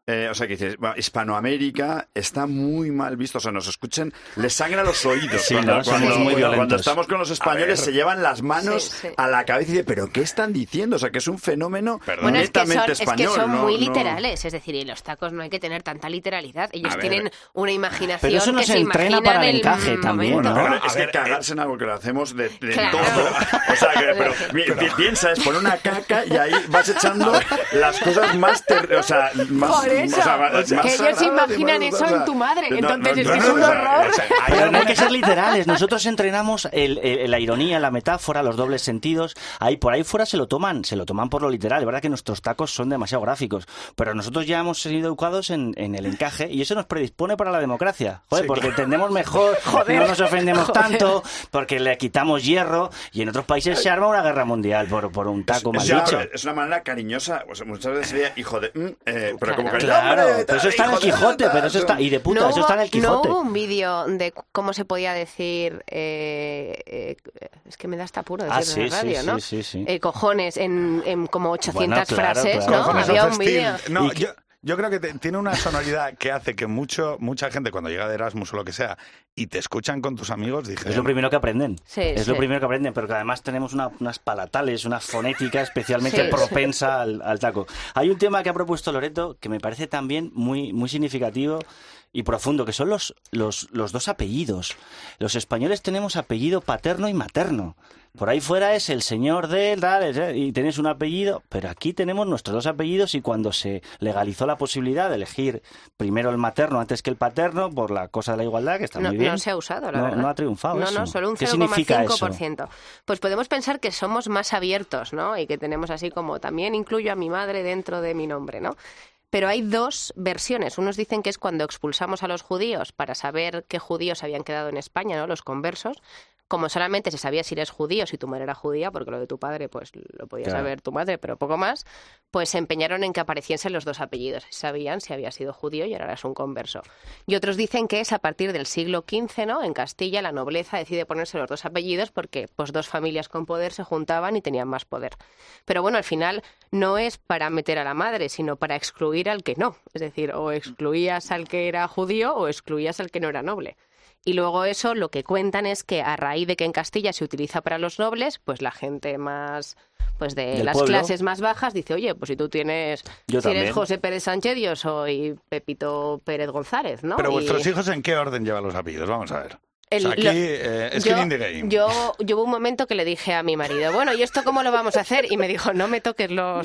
Eh, o sea, que dices, bueno, Hispanoamérica está muy mal visto. O sea, nos escuchen, les sangra los oídos. Sí, cuando, ¿no? Somos cuando, muy violentos. cuando estamos con los españoles se llevan las manos Sí, sí. a la cabeza y dicen, ¿pero qué están diciendo? O sea, que es un fenómeno Perdón. Bueno, es que netamente son, es español. que son ¿no? muy No- literales, es decir, y los tacos no hay que tener tanta literalidad. Ellos A ver. tienen una imaginación Pero eso nos que se entrena imaginan para el encaje momento. también, ¿no? Pero A es ver, que cagarse en algo que lo hacemos de, de Claro. todo. O sea, que, pero, mi- pi- piensa, es poner una caca y ahí vas echando las cosas más... ter- o sea, más, Por eso, o sea, más- que más ellos sagradas y imaginan más- eso o sea, en tu madre. no, Entonces no, es no, que no, es un o sea, horror. o sea, hay Pero no hay que algunas- ser literales. Nosotros entrenamos el- el- la ironía, la metáfora, los dobles sentidos. Ahí por ahí fuera se lo toman, se lo toman por lo literal. Es verdad que nuestros tacos son demasiado gráficos, pero nosotros ya hemos sido educados en, en el encaje y eso nos predispone para la democracia. Joder, Sí, porque claro. entendemos mejor, no nos ofendemos joder. tanto, porque le quitamos hierro y en otros países se arma una guerra mundial por, por un taco mal Es, ya, dicho. es una manera cariñosa, o sea, muchas veces sería hijo de... mm, eh, pero como que... Claro, ¡hombre, pero eso está en el hijo de Quijote, puta! pero eso está... Y de puta, No eso está en el hubo- No Quijote. hubo un vídeo de cómo se podía decir, eh, eh, es que me da hasta apuro Ah, decirlo en sí, la radio, sí, ¿no? sí, sí, sí. Eh, cojones en, en como ochocientas Bueno, claro, frases, claro. ¿no? Cojones Había of un Steel. vídeo. No, Y que- yo, yo creo que te- tiene una sonoridad que hace que mucho mucha gente cuando llega de Erasmus o lo que sea y te escuchan con tus amigos, dije, Es lo primero que aprenden. Sí, es sí. lo primero que aprenden, pero que además tenemos una- unas palatales, una fonética especialmente Sí, propensa al, al taco. Hay un tema que ha propuesto Loreto que me parece también muy, muy significativo y profundo, que son los, los, los dos apellidos. Los españoles tenemos apellido paterno y materno. Por ahí fuera es el señor de tal, eh, y tenés un apellido, pero aquí tenemos nuestros dos apellidos y cuando se legalizó la posibilidad de elegir primero el materno antes que el paterno por la cosa de la igualdad, que está No, muy bien. no se ha usado, la no, verdad. no ha triunfado No, eso. no, solo un ¿Qué cero coma significa cinco eso? por ciento. Pues podemos pensar que somos más abiertos, ¿no? Y que tenemos así como, también incluyo a mi madre dentro de mi nombre, ¿no? Pero hay dos versiones. Unos dicen que es cuando expulsamos a los judíos para saber qué judíos habían quedado en España, ¿no? Los conversos. Como solamente se sabía si eres judío, si tu madre era judía, porque lo de tu padre, pues lo podía Claro. saber tu madre, pero poco más, pues se empeñaron en que apareciesen los dos apellidos. Sabían si había sido judío y ahora eras un converso. Y otros dicen que es a partir del siglo quince, ¿no? En Castilla la nobleza decide ponerse los dos apellidos porque pues dos familias con poder se juntaban y tenían más poder. Pero bueno, al final no es para meter a la madre, sino para excluir al que no. Es decir, o excluías al que era judío o excluías al que no era noble. Y luego eso lo que cuentan es que a raíz de que en Castilla se utiliza para los nobles, pues la gente más pues de Del las pueblo. clases más bajas dice, oye, pues si tú tienes, Yo si eres también. José Pérez Sánchez, yo soy Pepito Pérez González, ¿no? pero Y vuestros hijos ¿en qué orden llevan los apellidos? Vamos a ver. el- O sea, aquí, lo- eh, skin yo, in the game. yo, yo hubo un momento que le dije a mi marido, bueno, ¿y esto cómo lo vamos a hacer? Y me dijo, no me toques los...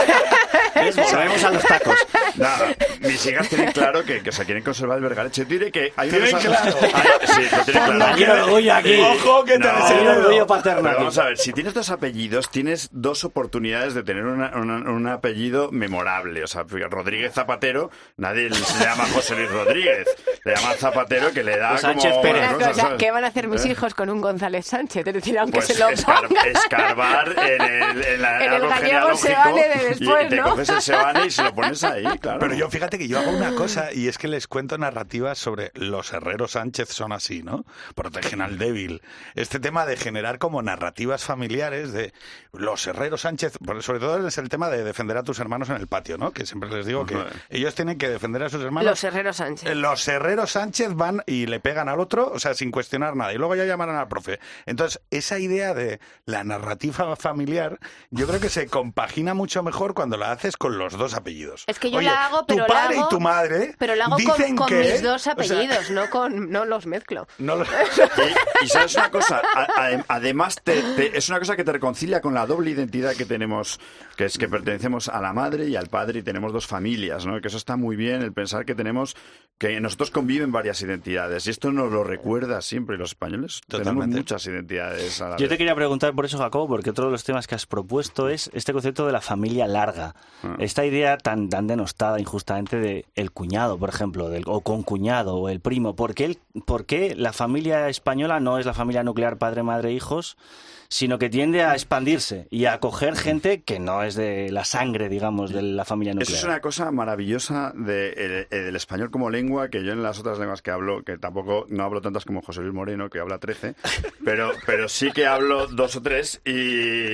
¿Ves? Volvemos a los tacos. Nada, mis hijas tienen claro que, que se quieren conservar el vergareche. Diré que hay ¿Tienen unos- claro? Hay- sí, lo tienen claro. Aquí no orgullo aquí. Ojo, que te No, les he Hay un dado. orgullo paterno Pero aquí. vamos a ver, si tienes dos apellidos, tienes dos oportunidades de tener una- una- un apellido memorable. O sea, Rodríguez Zapatero, nadie se llama José Luis Rodríguez, le llaman Zapatero, que le da O Sánchez como... Pérez. Una cosas, cosa, ¿sabes? ¿qué van a hacer mis ¿Eh? hijos con un González Sánchez? Es decir, aunque Pues se lo escar- pongan... escarbar en el, en la- En el árbol gallego genealógico Sebane de después, y te ¿no? coges el Sebane y se lo pones ahí, claro. Pero yo fíjate que yo hago una cosa y es que les cuento narrativas sobre los herreros Sánchez son así, ¿no? Protegen al débil. Este tema de generar como narrativas familiares de los herreros Sánchez, por- sobre todo es el tema de defender a tus hermanos en el patio, ¿no? Que siempre les digo que Ujú. ellos tienen que defender a sus hermanos. Los Herreros Sánchez. Los herreros Sánchez van y le pegan al otro, o sea, sin cuestionar nada. Y luego ya llamarán al profe. Entonces, esa idea de la narrativa familiar, yo creo que se compagina mucho mejor cuando la haces con los dos apellidos. Es que yo Oye, la hago, pero tu la padre hago- y tu madre Pero lo hago dicen con, con que, mis dos o sea, apellidos, no con no los mezclo. no lo- Y, y sabes una cosa, A- a- además te- te- es una cosa que te reconcilia con la doble identidad que tenemos, que es que pertenecemos a la madre y al padre y tenemos dos familias, ¿no? Que eso está muy bien, el pensar que tenemos, que nosotros conviven varias identidades y esto nos lo recuerda siempre los españoles. Tenemos Totalmente. muchas identidades a la Yo vez. te quería preguntar por eso, Jacobo, porque otro de los temas que has propuesto es este concepto de la familia larga. Ah. Esta idea tan, tan denostada injustamente de el cuñado, por ejemplo, del, o concuñado, o el primo. ¿Por qué, el- por qué la familia española no es la familia nuclear padre, madre, hijos, sino que tiende a expandirse y a acoger gente que no es de la sangre, digamos, de la familia nuclear? Eso es una cosa maravillosa de, el- el- del español como lengua, que yo en las otras lenguas que hablo, que tampoco no hablo tantas como José Luis Moreno, que habla trece, pero, pero sí que hablo dos o tres y...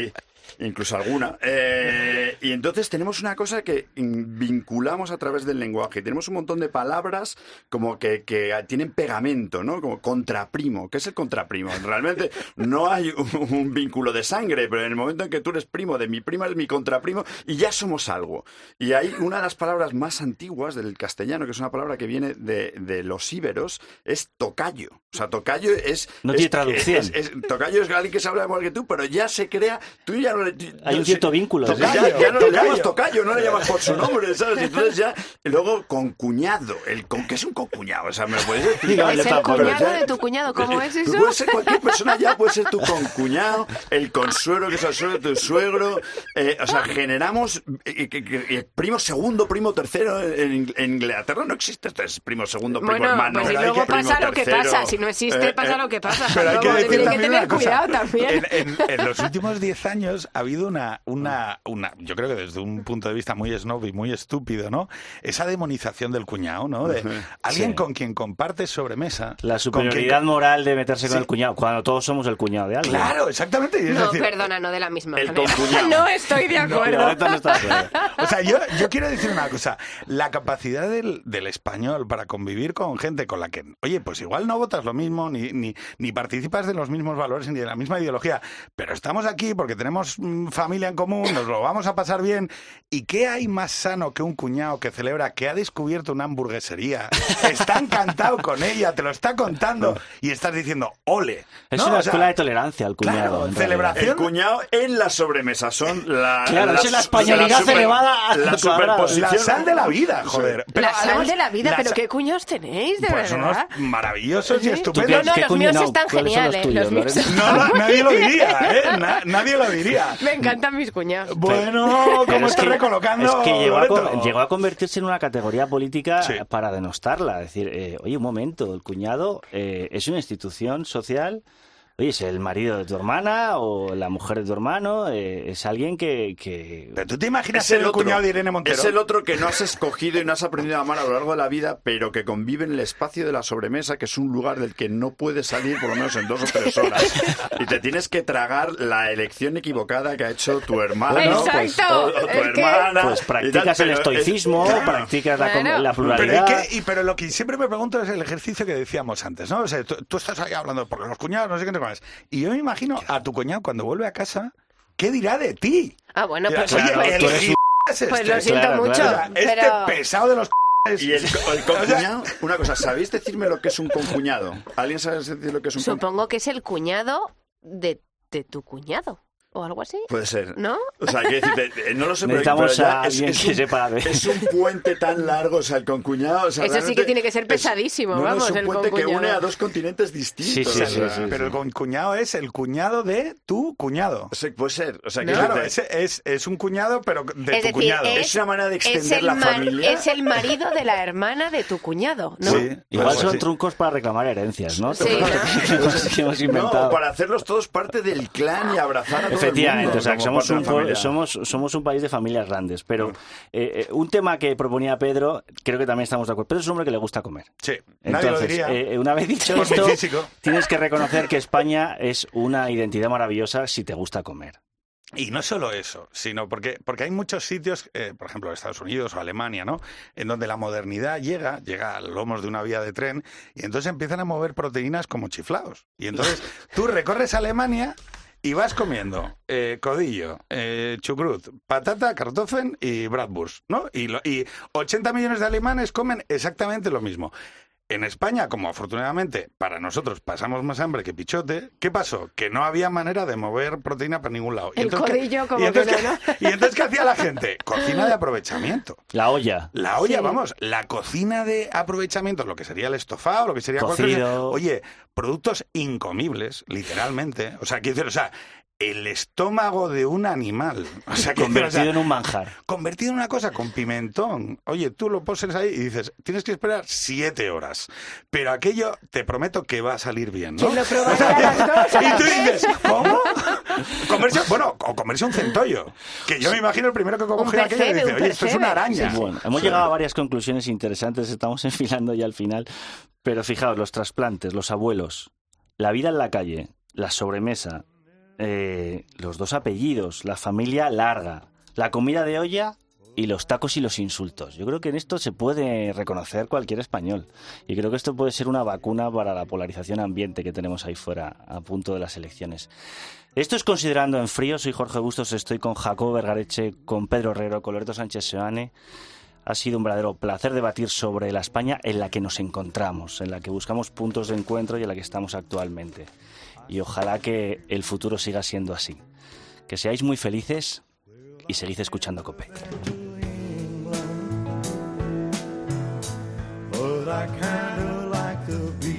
incluso alguna. Eh, y entonces tenemos una cosa que vinculamos a través del lenguaje. Tenemos un montón de palabras como que, que tienen pegamento, ¿no? Como contraprimo. ¿Qué es el contraprimo? Realmente no hay un, un vínculo de sangre, pero en el momento en que tú eres primo de mi prima, es mi contraprimo y ya somos algo. Y hay una de las palabras más antiguas del castellano, que es una palabra que viene de, de los íberos, es tocayo. O sea, tocayo es... No es, tiene traducción. Es, es, es, tocayo es alguien que se habla igual que tú, pero ya se crea... Tú ya no le, hay un cierto vínculo. Tocayo, ya, ya no tocayo. Le llamas tocayo, no le llamas por su nombre, ¿sabes? Entonces ya... Y luego concuñado. El con, ¿Qué es un concuñado? O sea, ¿me lo puedes explicar? Es el cuñado ya, de tu cuñado. ¿Cómo es eso? Puede ser cualquier persona ya, puede ser tu concuñado, el consuegro, que es el suegro de tu suegro. Eh, o sea, generamos... Eh, eh, primo segundo, primo tercero. En, en Inglaterra no existe esto, es primo segundo, primo bueno, hermano. Pues y luego pasa lo que pasa. Si no existe, eh, pasa eh, lo que pasa. Pero hay que, decir tiene también que tener una cosa. cuidado también. En, en, en los últimos diez años ha habido una, una, una, yo creo que desde un punto de vista muy snob y muy estúpido, ¿no? Esa demonización del cuñado, ¿no? De alguien sí. con quien compartes sobremesa. La superioridad quien... moral de meterse sí. con el cuñado, cuando todos somos el cuñado de alguien. Claro, exactamente. Es no, decir, perdona, no de la misma el manera. Concuñado. No estoy de acuerdo. No, no está de acuerdo. O sea, yo, yo quiero decir una cosa. La capacidad del, del español para convivir con gente con la que, oye, pues igual no votas lo mismo, ni, ni, ni participas de los mismos valores, ni de la misma ideología, pero estamos aquí porque tenemos mmm, familia en común, nos lo vamos a pasar bien. ¿Y qué hay más sano que un cuñado que celebra que ha descubierto una hamburguesería, está encantado con ella, te lo está contando y estás diciendo, ole? Es ¿no? una o sea, escuela de tolerancia el cuñado. Claro, celebración. El cuñado en la sobremesa son la... Claro, la, es la españolidad super, elevada a la superposición. La sal de la vida, joder. Pero la sal además, de la vida, pero sal... ¿qué cuñados tenéis, de pues verdad? Unos maravillosos y ¿Sí? estupendos. No, no, los míos están geniales. Tuyos, los míos Lorenzo? No, no, nadie lo diría, ¿eh? Na, nadie lo diría. Me encantan mis cuñados. Bueno, ¿cómo estás es que, recolocando? Es que llegó a, Loreto? llegó a convertirse en una categoría política sí. para denostarla. Es decir, eh, oye, un momento, el cuñado eh, es una institución social. Oye, es el marido de tu hermana o la mujer de tu hermano, eh, es alguien que, que... Pero tú te imaginas es ser el, el otro, cuñado de Irene Montero. Es el otro que no has escogido y no has aprendido a amar a lo largo de la vida, pero que convive en el espacio de la sobremesa, que es un lugar del que no puedes salir por lo menos en dos o tres horas. Y te tienes que tragar la elección equivocada que ha hecho tu hermano. Exacto. Pues, o, o tu es hermana. Pues practicas tal, el estoicismo, es, claro. practicas la, bueno. la pluralidad. Pero, ¿y qué? Y, pero lo que siempre me pregunto es el ejercicio que decíamos antes, ¿no? O sea, tú, tú estás ahí hablando porque los cuñados, no sé qué te comes. Y yo me imagino a tu cuñado cuando vuelve a casa, ¿qué dirá de ti? Ah, bueno, pues, Oye, pues, el tú eres g... es este. pues lo siento Claro, mucho. claro. O sea, este pero... pesado de los Y el, el concuñado, una cosa, ¿sabéis decirme lo que es un concuñado? ¿Alguien sabe decir lo que es un concuñado? Supongo que es el cuñado de, de tu cuñado. ¿O algo así? Puede ser. ¿No? O sea, quiero decirte, no lo sé, pero, Necesitamos pero ya a es, alguien es que un, sepa de... es un puente tan largo, o sea, el concuñado... O sea, eso sí que tiene que ser pesadísimo, es, no, vamos, no, es un el puente concuñado. que une a dos continentes distintos. Sí, sí, o sea, sí, sí, Pero el concuñado es el cuñado de tu cuñado. O sea, puede ser. O sea, No. Claro, decirte, es, es, es un cuñado, pero de Es tu decir, cuñado. es- es una manera de Es extender el, la mar- familia. es el marido de la hermana de tu cuñado, ¿no? Sí. Igual Pues son sí. trucos para reclamar herencias, ¿no? Sí, Que hemos- que hemos inventado. No, para hacerlos todos parte del clan y abrazar a todo Efectivamente, el mundo. o sea, que como somos parte de un, la po- familia. somos, somos un país de familias grandes, pero eh, eh, un tema que proponía Pedro, creo que también estamos de acuerdo. Pedro es un hombre que le gusta comer. Sí, nadie lo Entonces, diría. eh, una vez dicho Por mi esto, físico. tienes que reconocer que España es una identidad maravillosa si te gusta comer. Y no solo eso, sino porque, porque hay muchos sitios, eh, por ejemplo, Estados Unidos o Alemania, ¿no? En donde la modernidad llega, llega a lomos de una vía de tren, y entonces empiezan a mover proteínas como chiflados. Y entonces tú recorres Alemania y vas comiendo eh, codillo, eh, chucrut, patata, kartoffeln y bratwurst, ¿no? Y, lo, y ochenta millones de alemanes comen exactamente lo mismo. En España, como afortunadamente para nosotros pasamos más hambre que pichote, ¿qué pasó? Que no había manera de mover proteína para ningún lado. El entonces, codillo ¿qué, como y entonces, que no, ¿qué, ¿Y entonces qué hacía la gente? Cocina de aprovechamiento. La olla. La olla, Sí. vamos, la cocina de aprovechamiento, lo que sería el estofado, lo que sería Cocido. cualquier... Oye, productos incomibles, literalmente. O sea, quiero decir, o sea, el estómago de un animal. O sea, quiero decir, o sea, Convertido en un manjar. convertido en una cosa con pimentón. Oye, tú lo poses ahí y dices, tienes que esperar siete horas. Pero aquello, te prometo que va a salir bien, ¿no? ¿Quién lo probaría las dos a Y la tú vez? dices, ¿cómo? Comerse, bueno, o comerse un centollo. Que yo me imagino el primero que coge aquello y percebe, dice, un oye, esto es percebe. una araña. Bueno, hemos llegado a varias conclusiones interesantes, estamos enfilando ya al final, pero fijaos, los trasplantes, los abuelos, la vida en la calle, la sobremesa, eh, los dos apellidos, la familia larga, la comida de olla y los tacos y los insultos. Yo creo que en esto se puede reconocer cualquier español. Y creo que esto puede ser una vacuna para la polarización ambiente que tenemos ahí fuera a punto de las elecciones. Esto es Considerando en Frío. Soy Jorge Bustos, estoy con Jacobo Vergareche, con Pedro Herrero, con Loreto Sánchez Seoane. Ha sido un verdadero placer debatir sobre la España en la que nos encontramos, en la que buscamos puntos de encuentro y en la que estamos actualmente. Y ojalá que el futuro siga siendo así. Que seáis muy felices y seguid escuchando COPE. But I kinda like the beat.